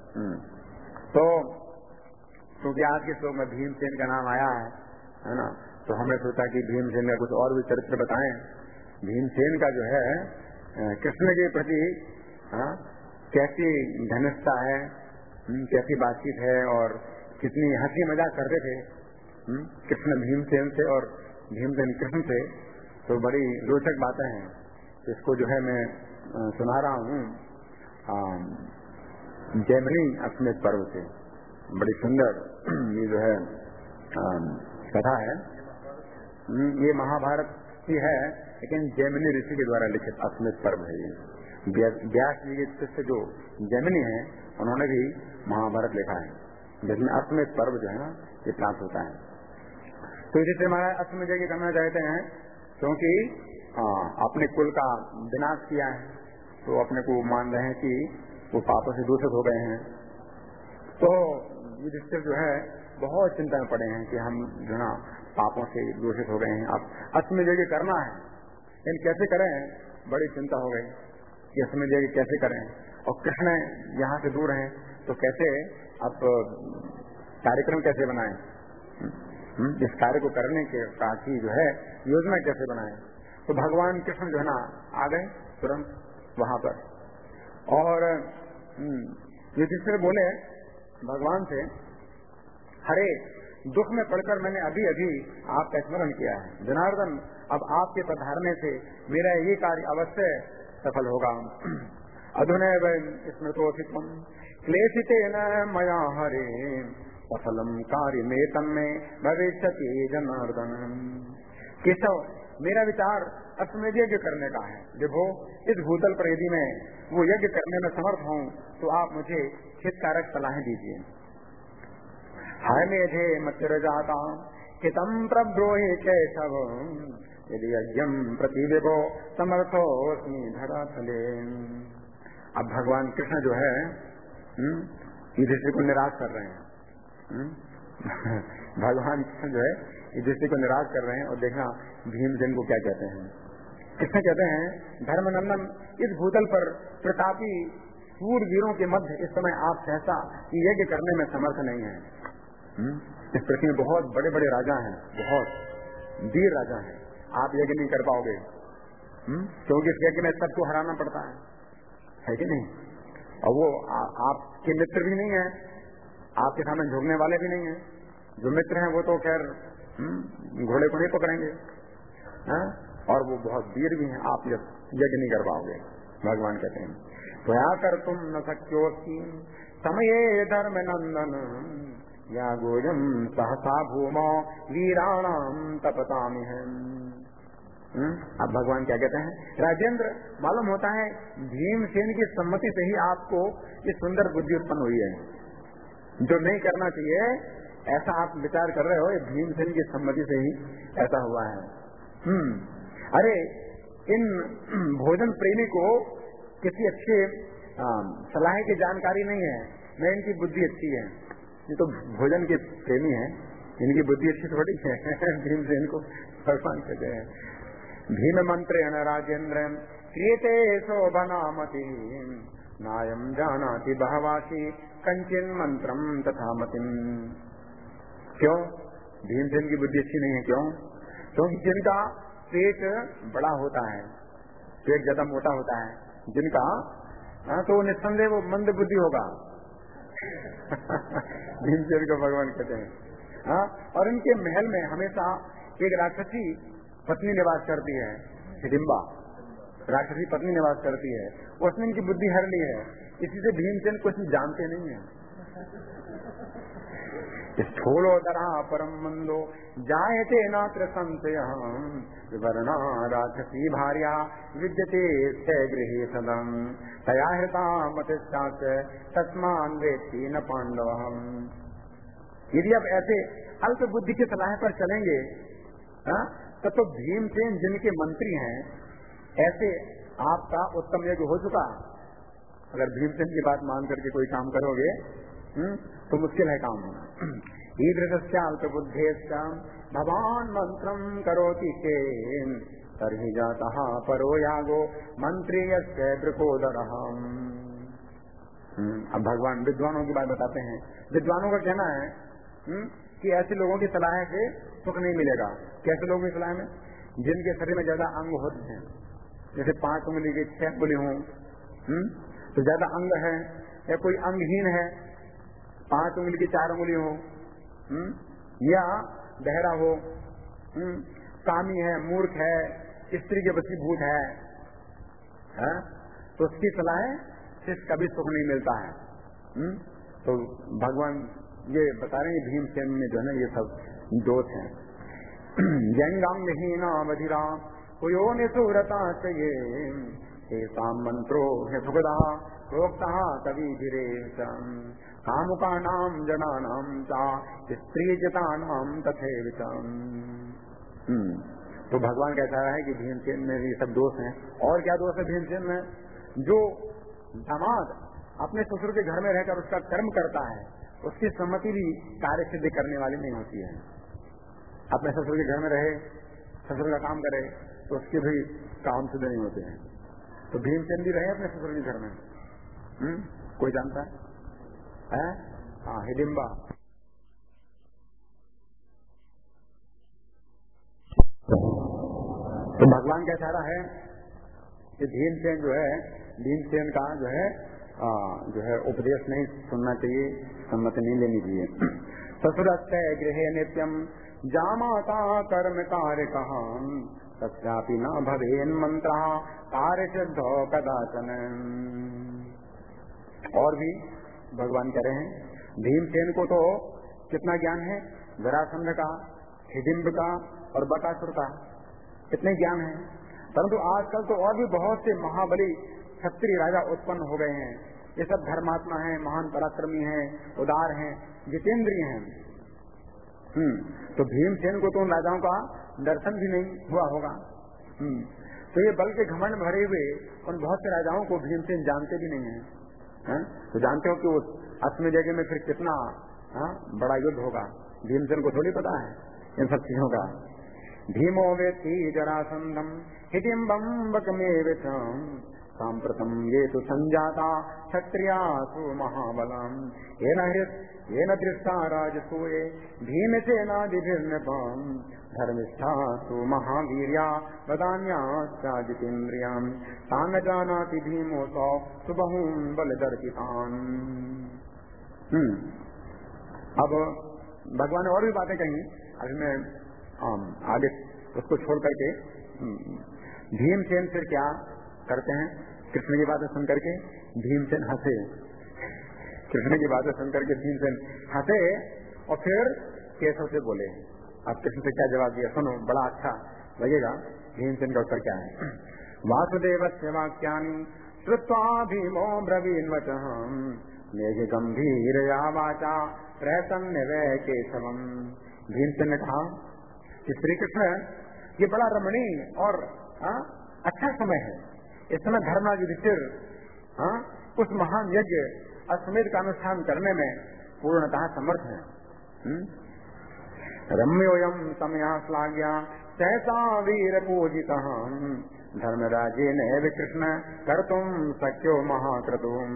तो क्योंकि आज के श्लोक में भीमसेन का नाम आया है ना, तो हमने सोचा कि भीमसेन का कुछ और भी चरित्र बताएं। भीमसेन का जो है कृष्ण के प्रति कैसी घनिष्ठता है, कैसी बातचीत है, और कितनी हंसी मजाक करते थे कृष्ण भीमसेन से और भीमसेन कृष्ण से, तो बड़ी रोचक बातें हैं। इसको जो है मैं सुना रहा हूँ जैमिनी अश्वमेध पर्व से, बड़ी सुंदर ये जो है कथा है। ये महाभारत की है, लेकिन जैमिनी ऋषि के द्वारा लिखित अश्वमेध पर्व है। ये व्यास जी के शिष्य जो जैमिनी है, उन्होंने भी महाभारत लिखा है, जिसमें अश्वमेध पर्व जो है ना ये प्राप्त होता है। तो इसी महाराज अश्वमेध यज्ञ करना चाहते हैं, क्योंकि अपने कुल का विनाश किया है, तो अपने को मान रहे हैं कि वो पापों से दूषित हो गए हैं। तो युधिष्ठिर जो है बहुत चिंता में पड़े हैं कि हम जो ना पापों से दूषित हो गए हैं, अब अश्वमेध यज्ञ करना है, इन कैसे करें, बड़ी चिंता हो गई कि अश्वमेध यज्ञ कैसे करें। और कृष्ण यहाँ से दूर हैं, तो कैसे अब कार्यक्रम कैसे बनाएं, इस कार्य को करने के साथ ही जो है योजना कैसे बनाएं। तो भगवान कृष्ण जो है ना आ गए तुरंत वहां पर, और युधिष्ठिर बोले भगवान से, हरे दुख में पड़कर मैंने अभी अभी आपका स्मरण किया है जनार्दन, अब आपके पधारने से मेरा ये कार्य अवश्य सफल होगा। अधुनैव स्मृतोऽसित्वं क्लेशितेन मया हरे सफलम कार्य में तन्मे भविष्यति जनार्दन। केशव, मेरा विचार अश्वमेध यज्ञ करने का है। विभो, इस भूतल पर यदि मैं वो यज्ञ करने में समर्थ हूँ, तो आप मुझे हितकारक सलाहें दीजिए। हाय मेधे मतिरजाता हितम प्रब्रोहि केशव, यदि यज्ञम प्रति विभो समर्थोस्मि धरातले। अब भगवान कृष्ण जो है युधिष्ठिर को निराश कर रहे हैं। भगवान कृष्ण जो है युधिष्ठिर को निराश कर रहे हैं, और देखना भीमसेन को क्या कहते हैं। कृष्ण कहते हैं, धर्मनंदन, इस भूतल पर प्रतापी सूरवीरों के मध्य इस समय आप सहसा यज्ञ करने में समर्थ नहीं है। इस पृथ्वी में बहुत बड़े बड़े राजा हैं, बहुत वीर राजा हैं, आप यज्ञ नहीं कर पाओगे, क्योंकि इस यज्ञ में सबको हराना पड़ता है कि नहीं। और वो आपके मित्र भी नहीं है, आपके सामने झोंकने वाले भी नहीं है। जो मित्र हैं वो तो खैर घोड़े को नहीं पकड़ेंगे, और वो बहुत वीर भी हैं, आप यज्ञ नहीं कर पाओगे। भगवान कहते हैं, त्वया कर तुम न शक्योऽस्ति समये धर्म नंदन, या गोयम सहसा भूमो वीराणाम तपतामिहं। अब भगवान क्या कहते हैं, राजेंद्र, मालूम होता है भीमसेन की सम्मति से ही आपको ये सुंदर बुद्धि उत्पन्न हुई है। जो नहीं करना चाहिए ऐसा आप विचार कर रहे हो, ये भीमसेन की सम्मति से ही ऐसा हुआ है। अरे इन भोजन प्रेमी को किसी अच्छे सलाह की जानकारी नहीं है, न इनकी बुद्धि अच्छी है। ये तो भोजन के प्रेमी हैं, इनकी बुद्धि अच्छी थोड़ी है। भीमसेन को भगवान कहते हैं, भीम मंत्रेण राजेंद्र क्रियते शोभनामति, नायम जानाति बहवासी कंचिन मंत्रम तथा मतिम। क्यों भीमसेन की बुद्धि अच्छी नहीं है? क्यों? क्योंकि जिनका पेट बड़ा होता है, पेट ज्यादा मोटा होता है, जिनका हाँ, तो निस्संदेह वो मंद बुद्धि होगा। भीमसेन को भगवान कहते हैं। हाँ, और इनके महल में हमेशा एक राक्षसी पत्नी निवास करती है, हिडिंबा राक्षसी पत्नी निवास करती है। उसने इनकी बुद्धि हर ली है, इसी से भीमसेन कुछ जानते नहीं है। स्थूलो दरा परम मंदो जायते नात्र संशय विवरणा राक्षसी भार्या विद्यते गृहे सदम तया हृता मतिश्चाच तस्मान वेत्ति न पांडवहम। यदि अब ऐसे अल्प बुद्धि की सलाह पर चलेंगे तो भीमसेन जिनके मंत्री हैं, ऐसे आपका उत्तम यज्ञ हो चुका। अगर भीमसेन की बात मान करके कोई काम करोगे तो मुश्किल है काम होना। ईदृश्याल्प बुद्धेश्च भवान मंत्रम करोति चेन तर्हि जातः परो यागो मंत्री यस्य दृकोदरहम्। अब भगवान विद्वानों की बात बताते हैं। विद्वानों का कहना है कि ऐसे लोगों की सलाह से सुख नहीं मिलेगा। कैसे लोगों की सलाह में? जिनके शरीर में ज्यादा अंग होते हैं, जैसे 5 उंगली के 6 उंगली हों, तो ज्यादा अंग है, या कोई अंगहीन है 5 उंगली की 4 उंगली हो, या बहरा हो, कामी है, मूर्ख है, स्त्री के वशीभूत है, तो उसकी सलाह से कभी सुख नहीं मिलता है। तो भगवान ये बता रहे हैं भीमसेन में जो है ना ये सब दोष हैं। जंगांगहीना बधिरा कोयो निसुरता चाहिए मंत्रो है सुखदा प्रोक्ता कवि धीरे कामुका नाम जनानाम चा स्त्रीजता नाम तथेवितम। तो भगवान कहता है कि भीमसेन में ये सब दोष हैं। और क्या दोष है भीमसेन में? जो दामाद अपने ससुर के घर में रहकर उसका कर्म करता है, उसकी सम्मति भी कार्य सिद्ध करने वाली नहीं होती है। अपने ससुर के घर में रहे, ससुर का काम करे, तो उसके भी काम सिद्ध नहीं होते हैं। तो भीमसेन भी रहे अपने ससुर के घर में, कोई जानता है? हाँ, हिडिंबा। तो भगवान क्या चाह रहा है कि भीमसेन का जो है उपदेश नहीं सुनना चाहिए, सम्मति नहीं लेनी चाहिए। ससुरस्य गृहे नित्यम जामाता कर्म कार्य कहां तस्यापि न भवेन मंत्र कार्य सिद्धो कदाचन। और भी भगवान कह रहे हैं भीमसेन को तो कितना ज्ञान है, जरासंध का, हिडिंब का और बकासुर का, कितने ज्ञान है। परंतु आजकल तो और भी बहुत से महाबली क्षत्रिय राजा उत्पन्न हो गए हैं। ये सब धर्मात्मा हैं, महान पराक्रमी हैं, उदार हैं, जितेंद्रिय हैं। तो भीमसेन को तो उन राजाओं का दर्शन भी नहीं हुआ होगा। तो ये बल के घमंड भरे हुए उन बहुत से राजाओं को भीमसेन जानते भी नहीं है। तो जानते हो कि उस अश्वमेध में फिर कितना बड़ा युद्ध होगा, भीमसेन को थोड़ी पता है इन सब चीजों का। भीमो वेत्ति जरासंधम हिडिंबम वकमेवितम सांप्रतम ये तो संजाता क्षत्रियासु महाबलम येन दृष्टा राजसूये भीमसेनादिभिर्नृपम धर्मिष्ठासु महावीर्या वदान्याश्च जितेन्द्रियम् तान् जानाति भीमोऽसौ सुबहून् बलदर्पितान्। अब भगवान ने और भी बातें कही, अभी मैं आगे उसको छोड़ करके भीमसेन फिर क्या करते हैं? कृष्ण की बातें सुन करके भीमसेन हंसे। कृष्ण की बातें सुन करके भीमसेन हंसे और फिर केशव से बोले। अब कृष्ण से क्या जवाब दिया सुनो, बड़ा अच्छा लगेगा। भीमसेन का उत्तर क्या है? वासुदेवस्य वाक्यानि श्रुत्वा भीमो ब्रवीन्वचः मेघ गंभीरया वाचा प्रसन्न वै केशवम्। भीमसेन ने कहा कि श्री कृष्ण ये बड़ा रमणीय और अच्छा समय है। इस समय धर्मराज युधिष्ठिर उस महान यज्ञ अश्वमेध का अनुष्ठान करने में पूर्णतः समर्थ है। रम्योयम तमया श्लाघ्या सहसा वीर पूजितः धर्मराजेन एव कृष्ण कर्तुम शक्यो महाक्रतुम्।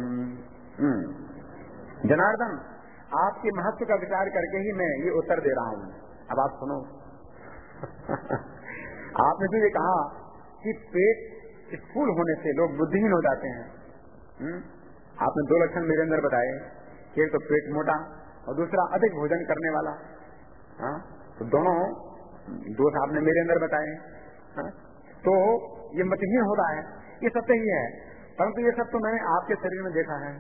जनार्दन, आपके महत्व का विचार करके ही मैं ये उत्तर दे रहा हूँ। अब आप सुनो। आपने तो ये कहा कि पेट स्थूल होने से लोग बुद्धिहीन हो जाते हैं, आपने 2 लक्षण मेरे अंदर बताए, एक तो पेट मोटा और दूसरा अधिक भोजन करने वाला। हाँ, तो दोनों दोष आपने मेरे अंदर बताए। हाँ, तो ये मतहीन होता है, ये सत्य ही है, परंतु ये सब तो मैंने आपके शरीर में देखा है।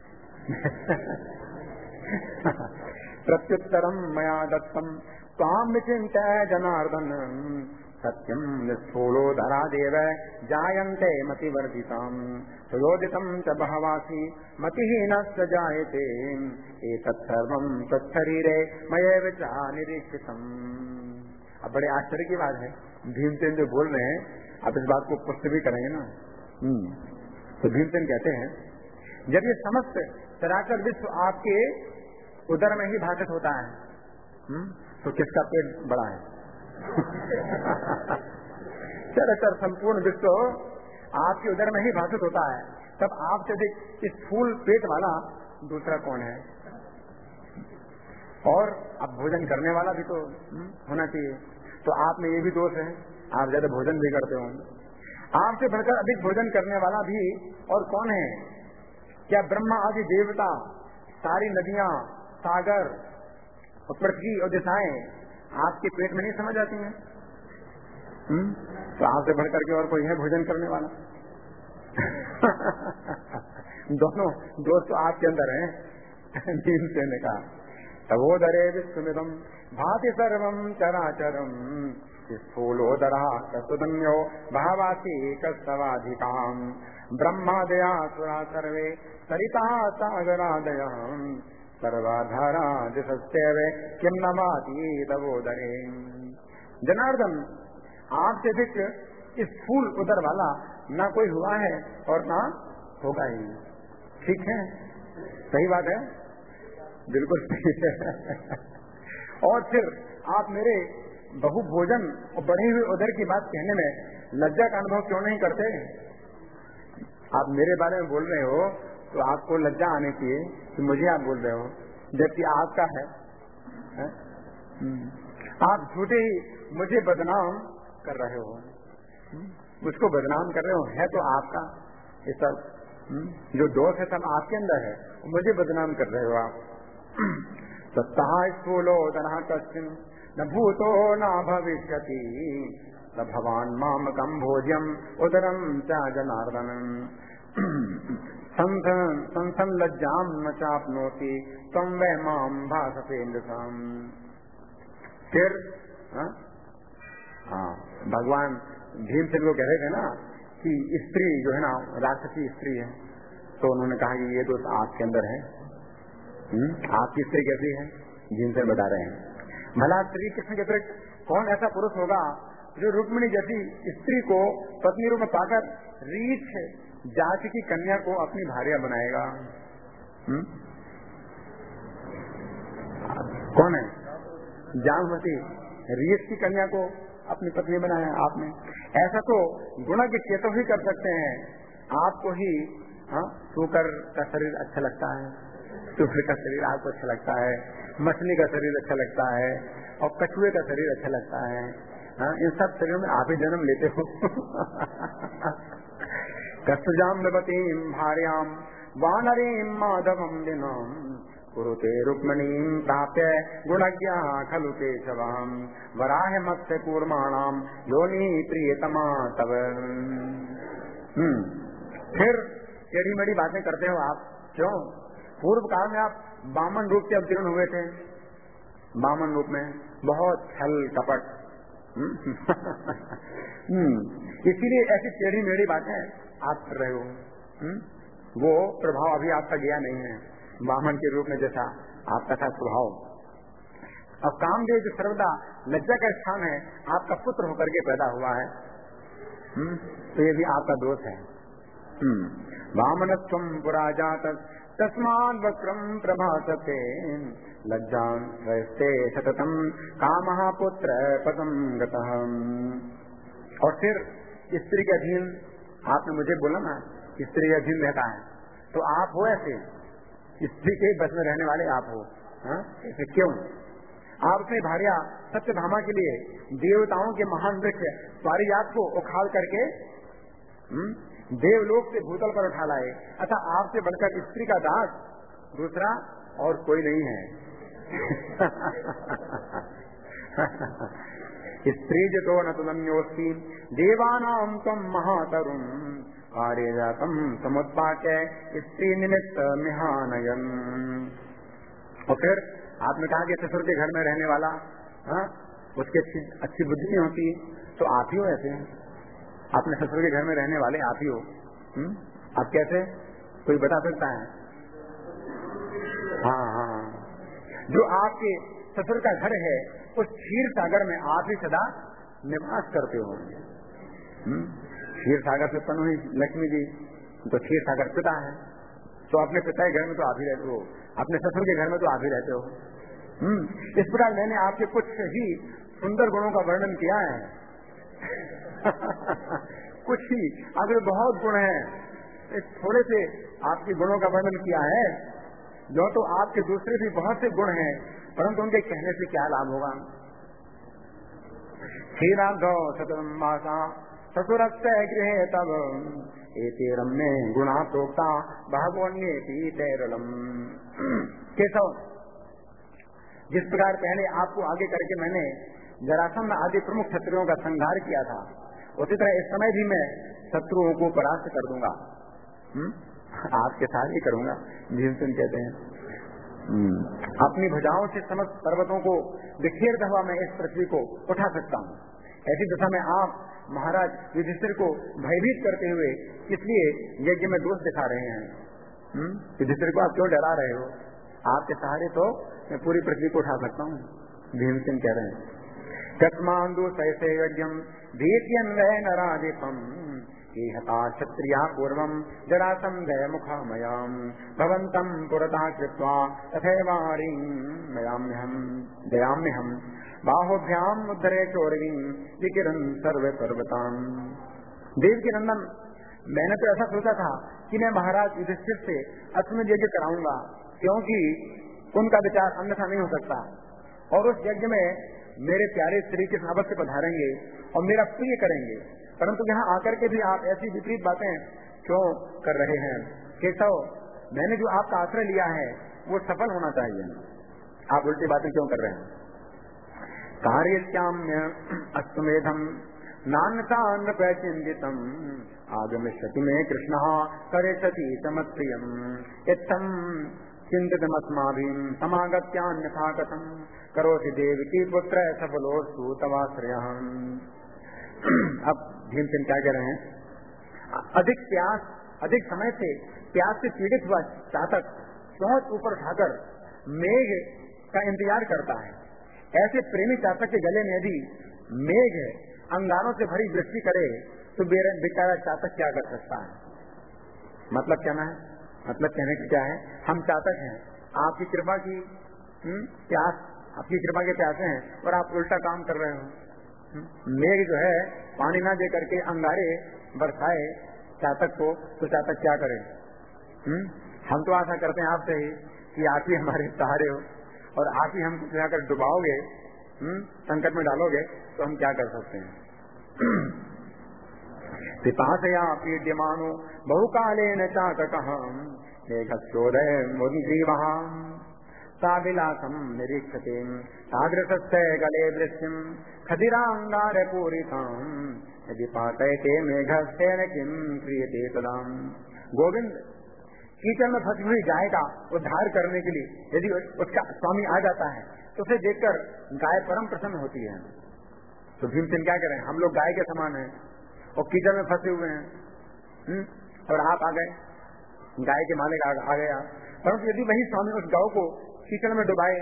प्रत्युत्तरम मया दत्तम त्वाम विचिन्त्य जनार्दन सत्यम निस्थूलोधरा देव जायन्ते मतिवर्जितम् सुयोजितम च बहवासी मतिहीनस्य जायते एतत् सर्वं तत्शरीरे मयैव च निरीक्षितम्। अब बड़े आश्चर्य की बात है, भीमसेन जो बोल रहे हैं, आप इस बात को पुष्ट भी करेंगे ना। तो भीमसेन कहते हैं, जब ये समस्त चराचर विश्व आपके उदर में ही भाषित होता है, तो किसका पेट बड़ा है? चराचर संपूर्ण विश्व आपके उदर में ही भाषित होता है, तब आपसे अधिक स्थूल पेट वाला दूसरा कौन है? और अब भोजन करने वाला भी तो होना चाहिए। तो आप में ये भी दोष है, आप ज्यादा भोजन भी करते हो। आपसे बढ़कर अधिक भोजन करने वाला भी और कौन है? क्या ब्रह्मा आदि देवता, सारी नदियां, सागर और पृथ्वी और दिशाएं आपके पेट में नहीं समझ आती हैं? तो आपसे बढ़कर के और कोई है भोजन करने वाला? दोनों दोस्त तो आपके अंदर हैं। भीमसेन ने कहा, तवोदरे विश्वमिदं भाति सर्वं चराचरं स्थूलोदरा तत्तदन्यो भावासी कस्तवाधिकाम् ब्रह्मादया सुरा सर्वे सरिता सागरादयः सर्वाधारा दिशस्तेवे किं नमाति तवोदरे। जनार्दन, आपसे अधिक स्थूल उदर वाला ना कोई हुआ है और ना होगा ही। ठीक है, सही बात है, बिल्कुल सही है। और फिर आप मेरे बहु भोजन और बढ़े हुए उदर की बात कहने में लज्जा का अनुभव क्यों नहीं करते? आप मेरे बारे में बोल रहे हो तो आपको लज्जा आनी चाहिए कि मुझे आप बोल रहे हो, जबकि आपका है। आप झूठे ही मुझे बदनाम कर रहे हो, मुझको बदनाम कर रहे हो, है तो आपका ये सब जो दोष है सब आपके अंदर है, मुझे बदनाम कर रहे हो आप। सत्ता स्थूलो तरह कश्चिन न भूतो न भविष्यति स भवान मामकं भोज्यम उदरम च जनार्दनम संसन लज्जाम न चाप्नोति तम वै माम भासते नृतम। फिर भगवान भीमसेन को कह रहे थे ना कि स्त्री जो है ना राक्षसी स्त्री है, तो उन्होंने कहा कि ये दोष आपके अंदर है। आपकी स्त्री कैसी है? भीमसेन बता रहे हैं, भला श्री कृष्ण के अतिरिक्त कौन ऐसा पुरुष होगा जो रुक्मिणी जैसी स्त्री को पत्नी रूप में पाकर रीछ जाति की कन्या को अपनी भार्या बनाएगा? कौन है? जामवती रीछ की कन्या को अपनी पत्नी बनाया आपने। ऐसा तो गुणज्ञ केतु ही कर सकते हैं। आपको ही सूकर का शरीर अच्छा लगता है, सूकर का शरीर आपको अच्छा लगता है, मछली का शरीर अच्छा लगता है और कछुए का शरीर अच्छा लगता है। इन सब शरीरों में आप ही जन्म लेते हो। कस्तुजाम नवतीम भार्याम वानरीम माधवम दिनम कुरुते रुक्मणीम प्राप्य गुणज्ञा खलु केशवम वराह मत्स्य कूर्माणाम योनि प्रियतमा तव। फिर टेढ़ी मेढ़ी बातें करते हो आप, क्यों? पूर्व काल में आप वामन रूप से अवतीर्ण हुए थे, वामन रूप में बहुत छल कपट, इसीलिए ऐसी टेढ़ी मेढ़ी बातें आप कर रहे हो। वो प्रभाव अभी आपका गया नहीं है वामन के रूप में जैसा आपका था स्वभाव। अब कामदेव जो सर्वदा लज्जा का स्थान है, आपका पुत्र होकर के पैदा हुआ है, तो ये भी आपका दोष है। वामनत्वं पुरा जातः तस्माद् वक्रं प्रभासते लज्जां स्वस्ते सततं कामः पुत्र पदं गतः। और फिर स्त्री के अधीन आपने मुझे बोला ना, स्त्री के अधीन रहता है, तो आप हो ऐसे स्त्री के बस में रहने वाले आप हो। ऐसे क्यों? आप अपनी भार्या सत्यभामा के लिए देवताओं के महान वृक्ष पारिजात को उखाड़ करके देवलोक से भूतल पर उठा लाए। अच्छा, आपसे बढ़कर स्त्री का दास दूसरा और कोई नहीं है। स्त्री जो न तुलन्योस्ति देवानां तम महातरुम पारिजातम समुत्पाक्य स्त्री निमित्त मिहानयन। और फिर आपने कहा कि ससुर के घर में रहने वाला उसकी अच्छी बुद्धि नहीं होती, तो आप ही हो ऐसे। अपने ससुर के घर में रहने वाले आप ही हो। आप कैसे, कोई बता सकता है? हाँ, जो आपके ससुर का घर है उस क्षीर सागर में आप ही सदा निवास करते हो। क्षीर सागर से उत्पन्न हुई लक्ष्मी जी, तो क्षीर सागर पिता है, तो अपने पिता के घर में तो आप ही रहते हो, अपने ससुर के घर में तो आप ही रहते हो। इस प्रकार मैंने आपके कुछ ही सुंदर गुणों का वर्णन किया है। कुछ ही, अगर बहुत गुण है, इस थोड़े से आपके गुणों का वर्णन किया है। जो तो आपके दूसरे भी बहुत से गुण हैं, परंतु उनके कहने से क्या लाभ होगा। श्रीराघव सतमासा ससुरस्य गृहे तब एते रम्ये गुणा प्रोक्ता भागवन्येति तैरलम। केशव, जिस प्रकार पहले आपको आगे करके मैंने जरासंध आदि प्रमुख क्षत्रियों का संहार किया था, उसी तरह इस समय भी मैं शत्रुओं को परास्त कर दूंगा। आपके साथ ही करूंगा। भीमसेन कहते हैं अपनी भुजाओं से समस्त पर्वतों को बिखेरता हुआ मैं इस पृथ्वी को उठा सकता हूँ। ऐसी दशा में आप महाराज युधिष्ठिर को भयभीत करते हुए इसलिए यज्ञ में दोष दिखा रहे हैं। युधिष्ठिर को आप क्यों डरा रहे हो? आपके सहारे तो मैं पूरी पृथ्वी को उठा सकता हूँ। भीमसेन कह रहे हैं कस्मांदु सैसे यज्ञम भीत्यन्वय नराधिपम हता क्षत्रिया पूर्वम जरासंधय मुखामयाम भवंतम पुरतः कृत्वा तथैवारिं दयाम्यहम बाहुभ्याम उद्धरे चोरवीं विकिरन सर्व पर्वताम। देव के नंदन, मैंने तो ऐसा सोचा था कि मैं महाराज युधिष्ठिर से अश्वमेध यज्ञ कराऊंगा, क्योंकि उनका विचार अन्यथा नहीं हो सकता, और उस यज्ञ में मेरे प्यारे श्री कृष्ण अवश्य पधारेंगे और मेरा प्रिय करेंगे। परंतु यहाँ आकर के भी आप ऐसी विपरीत बातें क्यों कर रहे हैं? केशव, मैंने जो आपका आश्रय लिया है वो सफल होना चाहिए, आप उल्टी बातें क्यों कर रहे हैं? कार्यस्याम्य अश्वमेधम नान्यथा प्रचिंतितम आगमिष्यति में कृष्ण करेषति समत्प्रियम इत्थं चिंतितमस्माभिः समागत्यान्यथा कथं करोति देवकी पुत्र सफलोस्तु तवाश्रयः। अब भीमसेन क्या कह रहे हैं? अधिक समय से प्यास से पीड़ित हुआ चातक बहुत ऊपर उठाकर मेघ का इंतजार करता है। ऐसे प्रेमी चातक के गले में यदि मेघ अंगारों से भरी वृष्टि करे तो बेचारा चातक क्या कर सकता है? मतलब कहना है, मतलब कहने की क्या है, हम चातक हैं, आपकी कृपा की प्यास, आपकी कृपा के प्यासे हैं और आप उल्टा काम कर रहे हो। मेघ जो है पानी ना दे करके अंगारे बरसाए चातक को, तो चातक क्या करे? हम तो आशा करते हैं आपसे ही कि आप ही हमारे सहारे हो और आप ही हमको जाकर डुबाओगे, संकट में डालोगे, तो हम क्या कर सकते हैं? पिपासया पीड्यमानो बहुकालेन चातकहं मेघस्योदय मुनिजीवः साविलासं निरीक्षते तादृशस्य गले वृष्टिं खदिरांगारपूरितां यदि पातयते मेघस्तेन किं क्रियते तदा। गोविंद, कीचड़ में फंसी हुई गाय का उद्धार करने के लिए यदि उसका स्वामी आ जाता है तो उसे देखकर गाय परम प्रसन्न होती है। तो भीमसेन क्या करें? हम लोग गाय के समान हैं और कीचड़ में फंसे हुए हैं, और आप आ गए, गाय के मालिक आ गया। परंतु यदि वही स्वामी उस गाय को कीचड़ में डुबाए,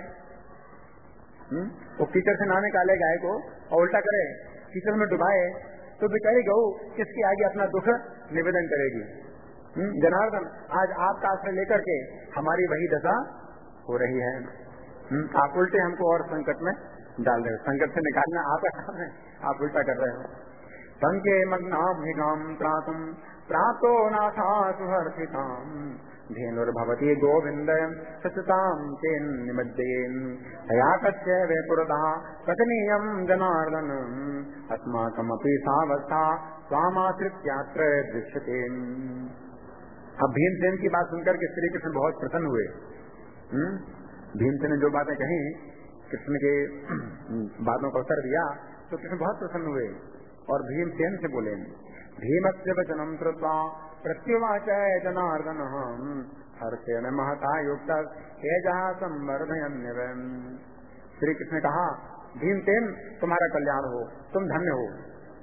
वो कीचड़ से नहाने काले गाय को और उल्टा करे कीचड़ में डुबाए, तो बेचारी गौ किसके आगे अपना दुख निवेदन करेगी? जनार्दन, आज आपका आश्रय लेकर के हमारी वही दशा हो रही है। आप उल्टे हमको और संकट में डाल रहे हो, संकट से निकालना आपका काम है, आप उल्टा कर रहे हो। संके मग्नाम हिगाम त्रातुम प्रातो नाथा सुहर्षिताम धेनुर्भवति गोविंद सचताम तेन निमज्जयेन तया कस्य वे पुरतः कथनीयं जनार्दन अस्माकमपि सावस्था स्वामाश्रित्यात्र दृश्यते। अब भीमसेन की बात सुनकर के श्री कृष्ण बहुत प्रसन्न हुए। भीमसेन ने जो बातें कही, कृष्ण के बातों का उत्तर दिया, तो कृष्ण बहुत प्रसन्न हुए और भीमसेन से बोले, भीमस्य वचनम श्रुत्वा प्रत्युवाच जनार्दन हर्षेण महता युक्त तेजः संवर्धयन्निवम्। श्री कृष्ण ने कहा, भीमसेन तुम्हारा कल्याण हो, तुम धन्य हो।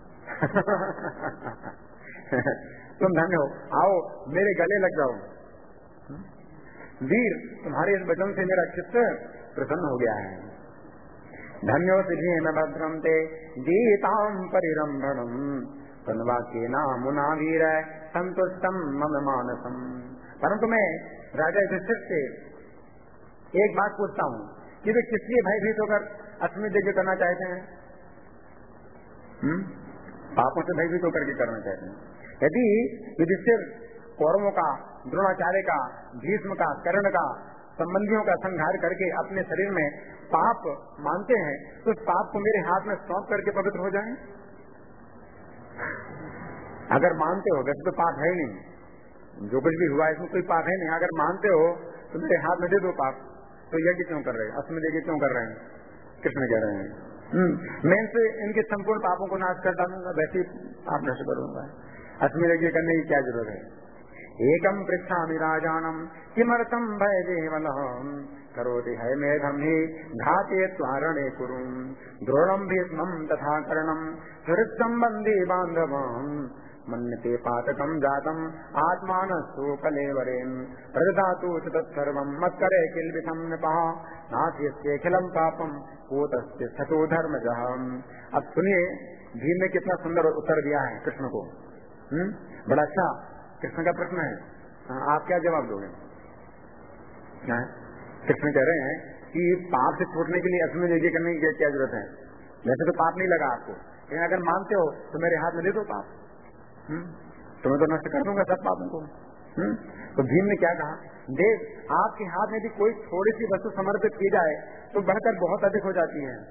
तुम धन्य हो, आओ मेरे गले लग जाओ। वीर, तुम्हारे इस वचन से मेरा चित्त प्रसन्न हो गया है। धन्योऽसि भीम भद्रं ते गीतां परिरम्भणम् तन्वाक्येन मुना वीर संतुष्टं मम मानसम्। परंतु मैं राजा युधिष्ठिर से एक बात पूछता हूँ कि वे किस लिए भयभीत होकर अश्वमेध यज्ञ करना चाहते हैं? पापों से भयभीत होकर के करना चाहते हैं। यदि युधिष्ठिर कौरवों का, द्रोणाचार्य का, भीष्म का, कर्ण का, संबंधियों का संहार करके अपने शरीर में पाप मानते हैं, तो उस पाप को मेरे हाथ में सौंप करके पवित्र हो जाएं? अगर मानते हो, वैसे तो पाप है ही नहीं, जो कुछ भी हुआ इसमें कोई पाप है नहीं, अगर मानते हो तो मेरे हाथ में दे दो पाप, तो यज्ञ क्यों कर रहे हैं, अश्वमेध यज्ञ क्यों कर रहे हैं? कृष्ण कह रहे हैं मैं इनसे इनके संपूर्ण पापों को नाश कर डालूंगा, वैसे ही पाप नष्ट करूंगा। अश्वमेध यज्ञ करने की क्या जरूरत है? एकम पृच्छामि राजानम किमर्थम भयदेवलहम करोति है मेघम ही घाते त्वारणे कुरुम द्रोणम भीष्मं तथा कर्णम सुहृत् संबंधी बांधवम मन्यते पातकम जातम आत्मानस्तु कलेवरेन प्रददातु च तत्सर्वं मत्करे किल्बिषं नृपः नास्यस्य अखिलं पापम कूतस्य सतो धर्मजः। अब सुनिए भीम ने कितना सुंदर उत्तर दिया है कृष्ण को। बड़ा अच्छा कृष्ण का प्रश्न है, आप क्या जवाब दोगे? कृष्ण कह रहे हैं कि पाप से छूटने के लिए अश्वमेध यज्ञ करने की क्या जरूरत है? वैसे तो पाप नहीं लगा आपको, लेकिन अगर मानते हो तो मेरे हाथ में दे दो पाप, तुम्हें तो नष्ट कर दूंगा सब पापों को। तो भीम ने क्या कहा, देव आपके हाथ में भी कोई थोड़ी सी वस्तु समर्पित की जाए तो बढ़कर बहुत अधिक हो जाती है।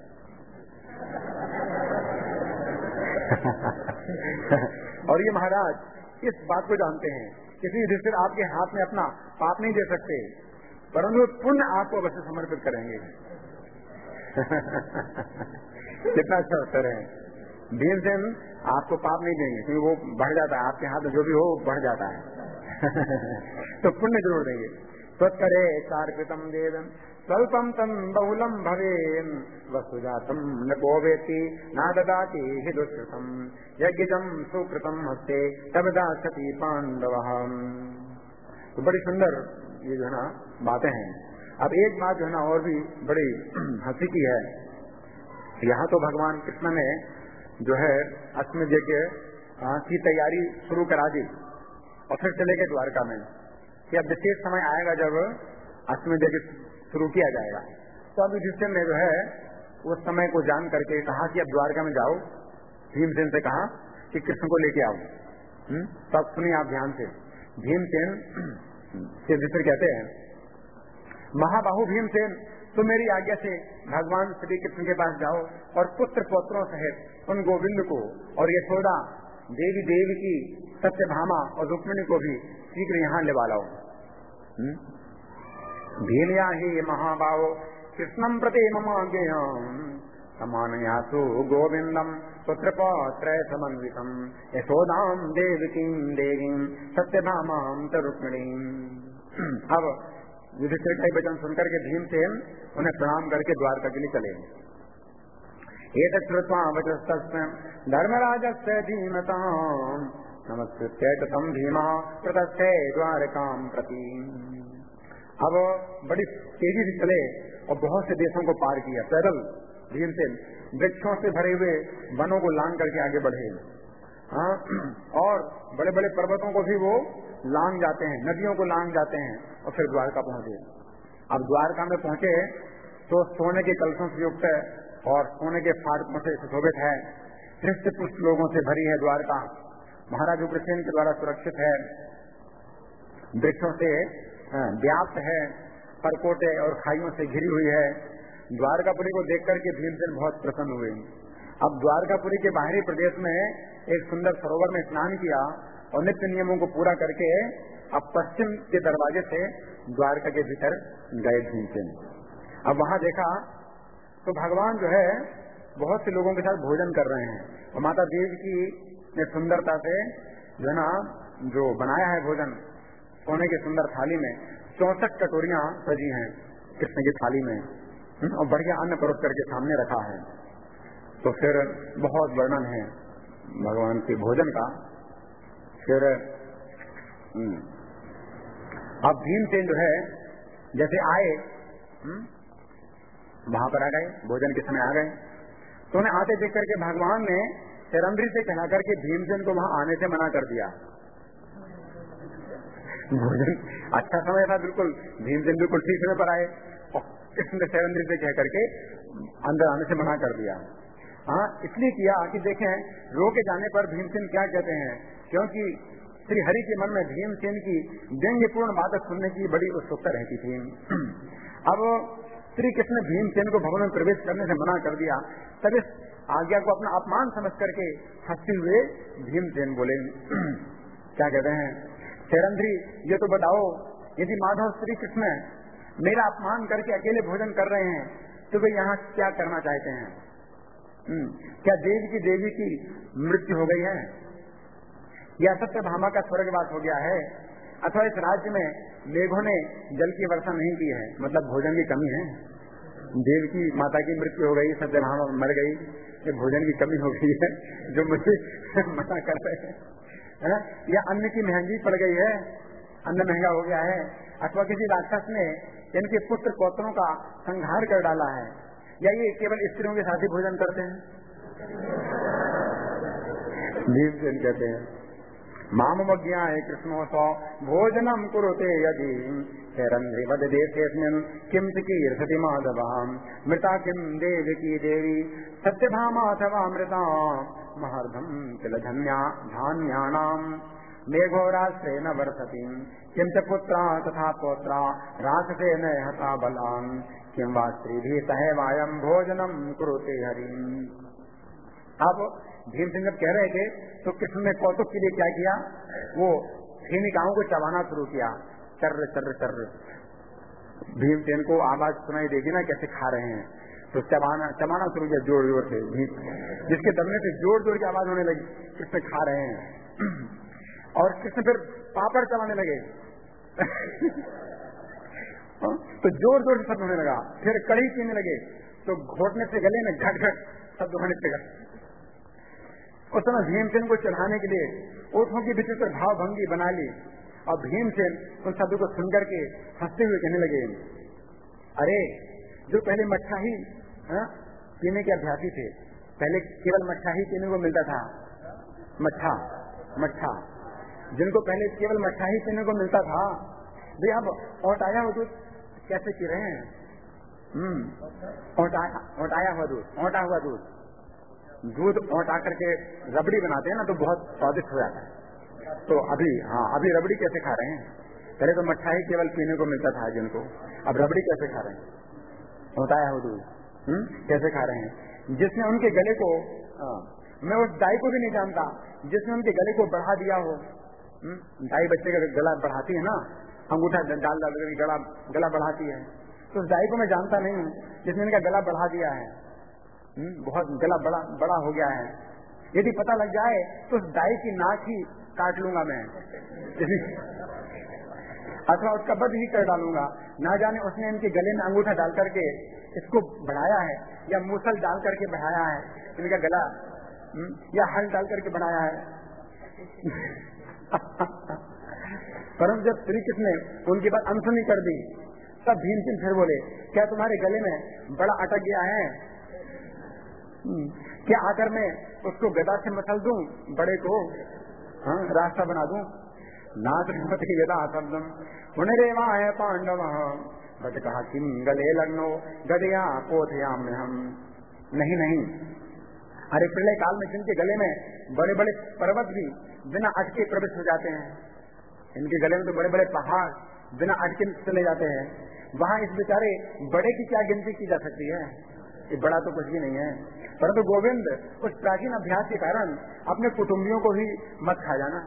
और ये महाराज इस बात को जानते हैं, किसी युधिष्ठिर आपके हाथ में अपना पाप नहीं दे सकते, परंतु पुण्य आपको अवश्य समर्पित करेंगे। कितना अच्छा उत्तर है। भीमसेन आपको पाप नहीं देंगे क्योंकि वो बढ़ जाता है, आपके हाथ में जो भी हो बढ़ जाता है। तो पुण्य जरूर देंगे। त्वत्करे चार्पितम देवम स्वल्पम तम बहुलम भवेन वसुजातम न गोवेति न ददाति हि दुष्कृतम यज्ञम सुकृतम हस्ते तब दासति पांडवः। तो बड़ी सुंदर ये जो है ना बातें हैं। अब एक बात जो है ना और भी बड़ी हंसी की है, यहाँ तो भगवान कृष्ण ने जो है अश्वमेध यज्ञ की तैयारी शुरू करा दी और फिर चले गए द्वारका में कि अब विशेष समय आएगा जब अश्वमेध यज्ञ शुरू किया जाएगा। तो अब युधिष्ठिर ने जो है उस समय को जान करके कहा कि अब द्वारका में जाओ, भीमसेन से कहा कि कृष्ण को लेके आओ। तब सुनिए आप ध्यान से, भीमसेन से युधिष्ठिर कहते हैं, महाबाहु भीमसेन तो मेरी आज्ञा से भगवान श्री कृष्ण के पास जाओ और पुत्र पौत्रों सहित उन गोविंद को और यशोदा देवी की सत्यभामा और रुक्मिणी को भी शीघ्र यहाँ लेवा लाओ। भीमया ही महाबाहो कृष्णम प्रति ममाज्ञेयम् समानयासु गोविंदम पुत्र पौत्र समन्वितम यशोदाम देवकीं देवीं सत्यभामां च रुक्मिणीं। अब युधिष्ठिर का वचन सुनकर के भीमसेन उन्हें प्रणाम करके द्वारका के लिए चले। एतत् श्रुत्वा वचस्तस्य धर्मराजस्य धीमताम् नमस्कृत्य तम् भीमः प्रतस्थे द्वारकां प्रति। अब बड़ी तेजी से चले और बहुत से देशों को पार किया पैदल। भीमसेन वृक्षों से भरे हुए वनों को लांग करके आगे बढ़े, और बड़े बड़े पर्वतों को भी वो लांग जाते हैं, नदियों को लांग जाते हैं और फिर द्वारका पहुंचे। अब द्वारका में पहुंचे तो सोने के कलशों से युक्त है और सोने के फाटकों से सुशोभित है, हृष्ट पुष्ट लोगों से भरी है द्वारका, महाराज उग्रसेन के द्वारा सुरक्षित है। वृक्षों से व्याप्त है, परकोटे और खाइयों से घिरी हुई है। द्वारकापुरी को देख करके भीमसेन बहुत प्रसन्न हुए। अब द्वारकापुरी के बाहरी प्रदेश में एक सुंदर सरोवर में स्नान किया और नित्य नियमों को पूरा करके अब पश्चिम के दरवाजे से द्वारका के भीतर गए भीमसेन। अब वहां देखा तो भगवान जो है बहुत से लोगों के साथ भोजन कर रहे हैं और माता देवी की ने सुंदरता से जो है ना जो बनाया है भोजन सोने की सुंदर थाली में 64 कटोरियां सजी हैं कृष्ण की थाली में और बढ़िया अन्न परोस करके सामने रखा है। तो फिर बहुत वर्णन है भगवान के भोजन का। फिर अब भीमसेन जो है जैसे आए वहां पर आ गए, भोजन के समय आ गए, तो उन्हें आते देख करके भगवान ने शरंध्री से कहला करके भीमसेन को वहां आने से मना कर दिया। भोजन अच्छा समय था, बिल्कुल भीमसेन बिल्कुल ठीक समय पर आए और कृष्ण शरंध्री से कह करके अंदर आने से मना कर दिया। हाँ, इसलिए किया कि देखें रोके जाने पर भीमसेन क्या कहते हैं, क्योंकि श्री हरि के मन में भीमसेन की व्यंग्यपूर्ण बातें सुनने की बड़ी उत्सुकता रहती थी। अब श्री कृष्ण भीमसेन को भवन में प्रवेश करने से मना कर दिया, तब इस आज्ञा को अपना अपमान समझ करके हंसते हुए भीमसेन बोले क्या कहते हैं, शरंध्री ये तो बताओ, यदि माधव श्री कृष्ण मेरा अपमान करके अकेले भोजन कर रहे हैं तो वे यहाँ क्या करना चाहते हैं? क्या देवी की मृत्यु हो गई है या सत्यभामा का स्वर्गवास हो गया है, अथवा इस राज्य में मेघों ने जल की वर्षा नहीं की है, मतलब भोजन की कमी है? देव की माता की मृत्यु हो गई, सत्यभामा मर गई, ये भोजन की कमी हो गई है जो मुझे मना कर रहे हैं, या अन्न की महंगी पड़ गई है, अन्न महंगा हो गया है, अथवा किसी राक्षस ने इनके पुत्र पौत्रों का संहार कर डाला है, या ये केवल स्त्रियों के साथ ही भोजन करते हैं? भीमसेन कहते हैं मामज्ञाय कृष्णोऽसौ भोजनम कुरुते यदि शरंध्री वद देशेऽस्मिन् किं चिकीर्षति माधवाम् मृता किं देवकी देवी सत्यभामा अथवा मृता महर्धम किल धान्यानाम् मेघो राष्ट्रेण वर्षति किं च पुत्रा तथा पौत्रा राक्षसेन हता बलान् किं वा स्त्रीभिः सहैवायं भोजनम कुरुते हरिम्। अब भीमसेन जब कह रहे थे तो कृष्ण ने कौतुक के लिए क्या किया, वो सैनिकों को चबाना शुरू किया, चर्र चर्र चर्र। भीमसेन को आवाज सुनाई देगी ना कैसे खा रहे हैं, तो चबाना शुरू किया जोर जोर से, जिसके दबने से जोर जोर की आवाज होने लगी, कृष्ण खा रहे हैं। और कृष्ण फिर पापड़ चबाने लगे तो जोर जोर से शब्द होने लगा, फिर कड़ी पीने लगे तो घोटने से गले में घट घट शब्द होने लगा। उस समय भीमसेन को चढ़ाने के लिए ओठों की विचित्र भाव भंगी बना ली और भीमसेन उन शब्दों को सुनकर के हंसते हुए कहने लगे, अरे जो पहले मट्ठा ही पीने के अभ्यासी थे, पहले केवल मट्ठा ही पीने को मिलता था, मट्ठा जिनको पहले केवल मट्ठा ही पीने को मिलता था, वे अब औटाया हुआ दूध कैसे पी रहे हैं? औटाया हुआ दूध औटा करके रबड़ी बनाते हैं ना तो बहुत स्वादिष्ट हो जाता है। तो अभी रबड़ी कैसे खा रहे हैं? पहले तो मट्ठा ही केवल पीने को मिलता था जिनको, अब रबड़ी कैसे खा रहे हैं? औटाया हुआ दूध कैसे खा रहे हैं? जिसने उनके गले को मैं उस दाई को भी नहीं जानता जिसने उनके गले को बढ़ा दिया हो। दाई बच्चे का गला बढ़ाती है ना, अंगूठा डाल कर गला बढ़ाती है, तो उस दाई को मैं जानता नहीं हूँ जिसने इनका गला बढ़ा दिया है, बहुत गला बड़ा हो गया है। यदि पता लग जाए तो उस दाई की नाक ही काट लूंगा मैं अथवा उसका बध ही कर डालूंगा। ना जाने उसने इनके गले में अंगूठा डाल करके इसको बढ़ाया है या मूसल डाल करके बढ़ाया है इनका गला, या हल डाल करके बढ़ाया है परंतु जब श्री कृष्ण ने उनकी बात अनसुनी कर दी तब भीमसेन फिर बोले, क्या तुम्हारे गले में बड़ा अटक गया है? क्या आकर मैं उसको गदा से मसल दूं, बड़े को रास्ता बना दूं? नाथ गदा शब्दम पुनरेवा है पांडव बट कहा किम गले लगनो गदया पोथयाम में हम नहीं। अरे प्रलय काल में जिनके गले में बड़े बड़े पर्वत भी बिना अटके प्रवेश हो जाते हैं, इनके गले में तो बड़े बड़े पहाड़ बिना अटके चले जाते हैं, वहां इस बेचारे बड़े की क्या गिनती की जा सकती है, ये बड़ा तो कुछ भी नहीं है। परंतु गोविंद उस प्राचीन अभ्यास के कारण अपने कुटुंबियों को भी मत खा जाना।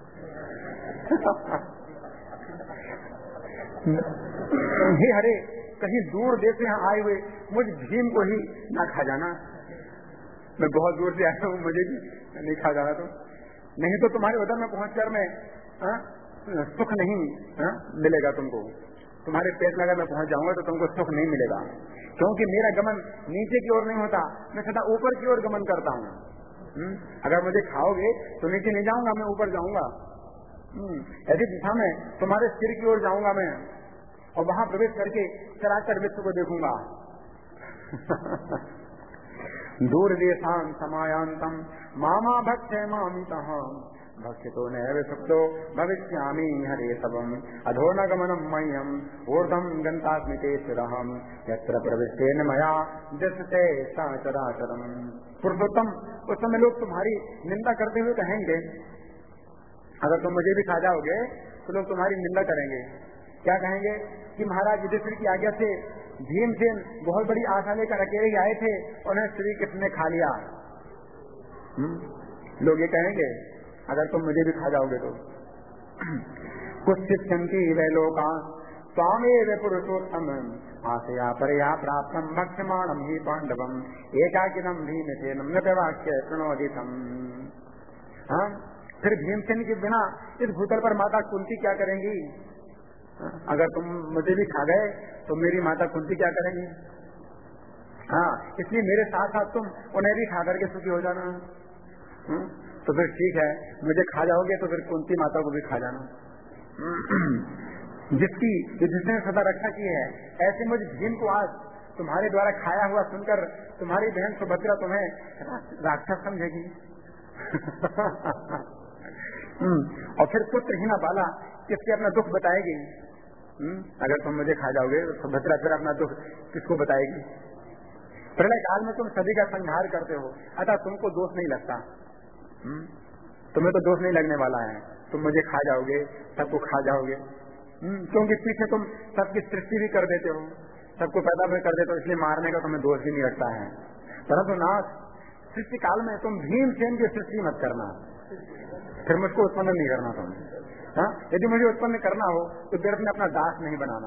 हे हरे, कहीं दूर देश से यहाँ आए हुए मुझ भीम को ही ना खा जाना। मैं बहुत दूर से आया हूँ, मुझे भी नहीं खा जाना, तो नहीं तो तुम्हारे उधर में पहुंचकर मैं सुख नहीं मिलेगा तुमको। तुम्हारे पेट में अगर मैं पहुंच जाऊंगा तो तुमको सुख नहीं मिलेगा, क्योंकि मेरा गमन नीचे की ओर नहीं होता, मैं सदा ऊपर की ओर गमन करता हूँ। अगर मुझे खाओगे तो नीचे नहीं जाऊंगा, मैं ऊपर जाऊंगा। ऐसी दिशा में तुम्हारे सिर की ओर जाऊंगा मैं, और वहां प्रवेश करके चराचर विश्व को देखूंगा। दूर देशान समायांतम मामा भक्षे मामितः भक्षितो नैव सुप्तो भविष्यामि हरे सबम अधोन गमनम मह्यम ऊर्ध्वं गन्तास्मि तेऽहम् यत्र प्रविष्टेन मया दृश्यते सा चराचरम्। पुरुषोत्तम, उस समय लोग तुम्हारी निंदा करते हुए कहेंगे, अगर तुम मुझे भी खा जाओगे तो लोग तुम्हारी निंदा करेंगे। क्या कहेंगे कि महाराज युधिष्ठिर की आज्ञा से भीमसेन बहुत बड़ी आशा लेकर अकेले ही आए थे, उन्हें श्री कृष्ण ने खा लिया। लोग ये कहेंगे अगर तुम मुझे भी खा जाओगे तो। कुछ शिक्षन्ति वह लोग स्वामी वे पुरुषोत्तम आशया परया प्राप्तम भक्ष्यमाणम ही पांडवम एकाकिनम भीमसेनम न वाक्य प्रणोदितम। फिर भीमसेन के बिना इस भूतल पर माता कुंती क्या करेंगी? अगर तुम मुझे भी खा गए तो मेरी माता कुंती क्या करेंगी? इसलिए मेरे साथ साथ तुम उन्हें भी खा करके सुखी हो जाना। तो फिर ठीक है, मुझे खा जाओगे तो फिर कुंती माता को भी खा जाना। जिसकी जिसने सदा रक्षा की है, ऐसे मुझे भीम को आज तुम्हारे द्वारा खाया हुआ सुनकर तुम्हारी बहन सुभद्रा तुम्हें राक्षस समझेगी। और फिर पुत्रहीना बाला किसके अपना दुख बताएगी? अगर तुम मुझे खा जाओगे तो सुभद्रा फिर अपना दुख किसको बताएगी? प्रलय काल में तुम सभी का संहार करते हो, अतः तुमको दोष नहीं लगता। तुम्हें तो दोष नहीं लगने वाला है, तुम मुझे खा जाओगे, सबको खा जाओगे, क्योंकि पीछे तुम सबकी सृष्टि भी कर देते हो, सबको पैदा भी कर देते हो, इसलिए मारने का तुम्हें दोष भी नहीं लगता है। परंतु नाथ, सृष्टि काल में तुम भीमसेन की सृष्टि मत करना, फिर मुझको उत्पन्न नहीं करना तुम। यदि मुझे उत्पन्न करना हो तो व्यर्थ में अपना दास नहीं बनाना।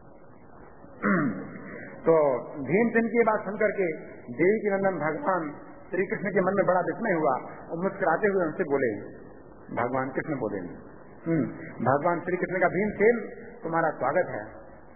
तो भीमसेन की बात सुनकर के देवी की नंदन भगवान श्री कृष्ण के मन में बड़ा विस्मय हुआ और मुस्कुराते हुए उनसे बोले, भगवान कृष्ण बोले, भगवान श्री कृष्ण का भीमसेन तुम्हारा स्वागत है।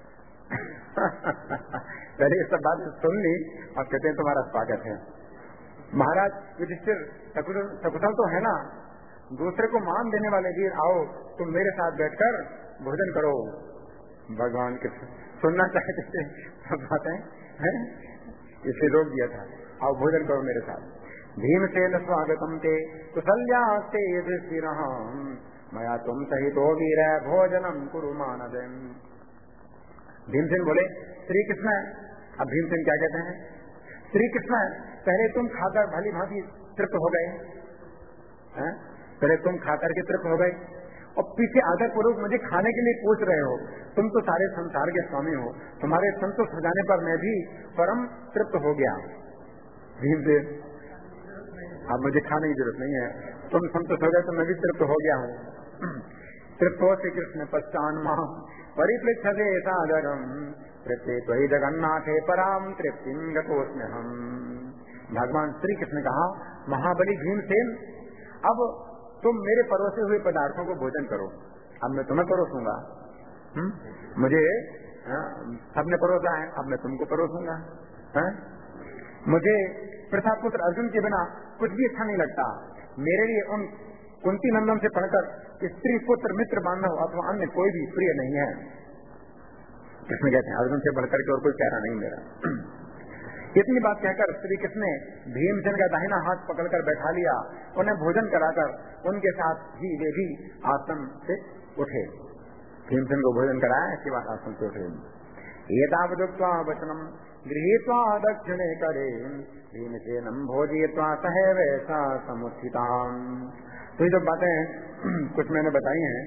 पहले ये सब बात सुन ली और कहते हैं तुम्हारा स्वागत है। महाराज युधिष्ठिर सकुशल तो है ना, दूसरे को मान देने वाले वीर, आओ तुम मेरे साथ बैठकर भोजन करो। भगवान कृष्ण सुनना चाहते थे बातें, इसे रोक दिया था, आओ भोजन करो मेरे साथ। भीमसेन स्वागतम ते कुशल्यास्ते युधिष्ठिरः मया तुम सहितो वीर भोजनम कुरु मानवम्। भीमसेन बोले श्री कृष्ण। अब भीमसेन क्या कहते हैं? श्री कृष्ण, पहले तुम खाकर भली भांति तृप्त हो गए, पहले तुम खाकर के तृप्त हो गए और पीछे आदर पूर्वक मुझे खाने के लिए पूछ रहे हो। तुम तो सारे संसार के स्वामी हो, तुम्हारे संतुष्ट हो जाने पर मैं भी परम तृप्त हो गया। भीमसेन, अब मुझे खाने की जरूरत नहीं है, तुम संतुष्ट हो गए तो मैं भी तृप्त हो गया हूँ। तृप्तो श्री कृष्ण पश्चान मां परिपृच्छते सादरम तृप्ते त्वयि जगन्नाथे पराम तृप्तिं गतोऽस्म्यहम्। भगवान श्री कृष्ण कहा, महाबली भीमसेन, अब तुम मेरे परोसे हुए पदार्थों को भोजन करो, अब मैं तुम्हें परोसूंगा। मुझे सबने परोसा है, अब मैं तुमको परोसूंगा। मुझे प्रतापुत्र अर्जुन के बिना कुछ भी अच्छा नहीं लगता। मेरे लिए उन कुंती नंदन से पढ़कर स्त्री पुत्र मित्र बांधव अथवा अन्य कोई भी प्रिय नहीं है। कृष्ण कहते हैं अर्जुन से बढ़कर के और कोई प्यारा नहीं मेरा। इतनी बात कहकर श्री कृष्ण ने भीमसेन का दाहिना हाथ पकड़कर बैठा लिया, उन्हें भोजन कराकर उनके साथ ही वे भी आसन से उठे। भीमसेन को भोजन कराया, इसके बाद आसन से उठे। एतावदुक्त्वा वचनम गृहीत्वा दक्षिणे करे भीमसेनम भोजयित्वा सहैव सा समुत्थिताम्। तो ये जो बातें कुछ मैंने बताई हैं,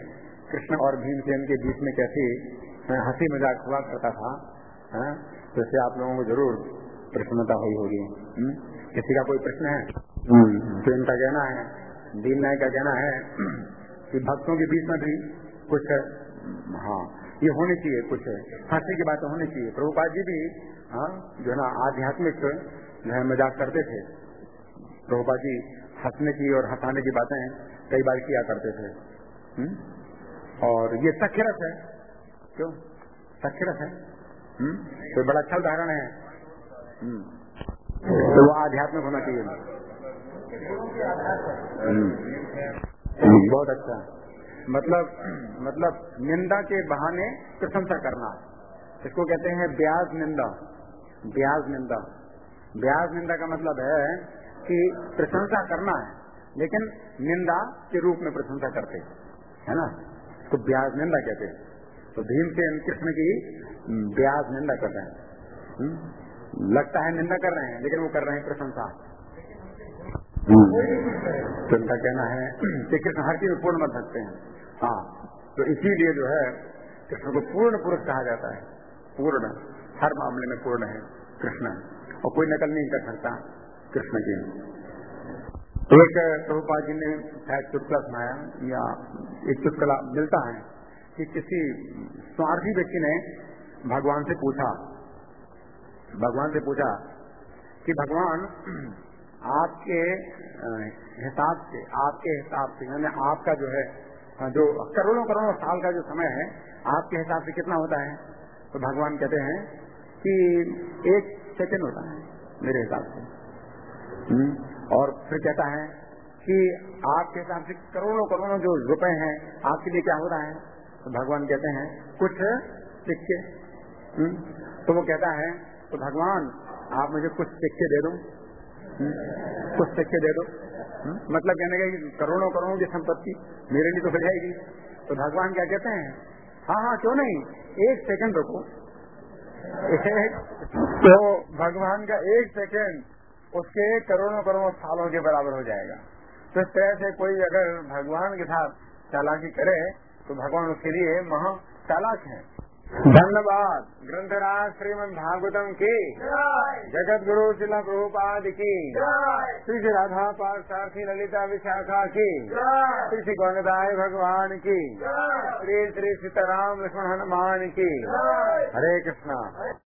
कृष्ण और भीमसेन के बीच में कैसी हंसी मजाक हुआ करता था, तो इससे आप लोगों को जरूर प्रसन्नता हुई होगी। किसी का कोई प्रश्न है? तो इनका कहना है, दीन नायक का कहना है कि भक्तों के बीच में भी कुछ ये होनी चाहिए, कुछ हंसी की बातें होनी चाहिए। प्रभुपाद जी भी जो है ना आध्यात्मिक मजाक करते थे। प्रभुपाद जी हंसने की और हंसाने की बातें कई बार किया करते थे। और ये सख्यरस है, क्यों सख्यरस है? तो बड़ा अच्छा उदाहरण है। तो वो आध्यात्मिक होना चाहिए। बहुत अच्छा। मतलब निंदा के बहाने प्रशंसा करना, इसको कहते हैं ब्याज निंदा। ब्याज निंदा, ब्याज निंदा का मतलब है कि प्रशंसा करना है, लेकिन निंदा के रूप में प्रशंसा करते है ना, तो ब्याज निंदा कहते हैं। तो भीमसेन कृष्ण की ब्याज निंदा कर रहे हैं। लगता है निंदा कर रहे हैं, लेकिन वो कर रहे हैं प्रशंसा। तो उनका कहना है कि कृष्ण हर चीज में पूर्ण मत सकते हैं। तो इसीलिए जो है कृष्ण को पूर्ण पुरुष कहा जाता है। पूर्ण, हर मामले में पूर्ण है कृष्ण, और कोई नकल नहीं कर सकता कृष्ण की। एक प्रभुपाद जी ने शायद चुटकुला सुनाया, या एक चुटकुला मिलता है कि किसी स्वार्थी व्यक्ति ने भगवान से पूछा कि भगवान आपके हिसाब से यानी आपका जो है जो करोड़ों साल का जो समय है, आपके हिसाब से कितना होता है? तो भगवान कहते हैं कि 1 सेकंड होता है मेरे हिसाब से। और फिर कहता है कि आपके हिसाब से करोड़ों जो रुपए हैं आपके लिए क्या होता है? तो भगवान कहते हैं कुछ सिक्के। तो वो कहता है तो भगवान आप मुझे कुछ सिक्के दे दो, कुछ सिक्के दे दो। मतलब कहने का कि करोड़ों की संपत्ति मेरे लिए तो हो जाएगी। तो भगवान क्या कहते हैं? हाँ क्यों नहीं, 1 सेकंड रुको। तो भगवान का 1 सेकंड उसके करोड़ों सालों के बराबर हो जाएगा। तो इस तरह से कोई अगर भगवान के साथ चालाकी करे तो भगवान उसके लिए महा चालाक है। धन्यवाद। ग्रंथराज श्रीमद् भागवतम की, जगत गुरु श्रील प्रभुपाद की, श्री श्री राधा पार्थसारथी ललिता विशाखा की, श्री श्री गौरदाय भगवान की, श्री श्री सीताराम लक्ष्मण हनुमान की। हरे कृष्णा।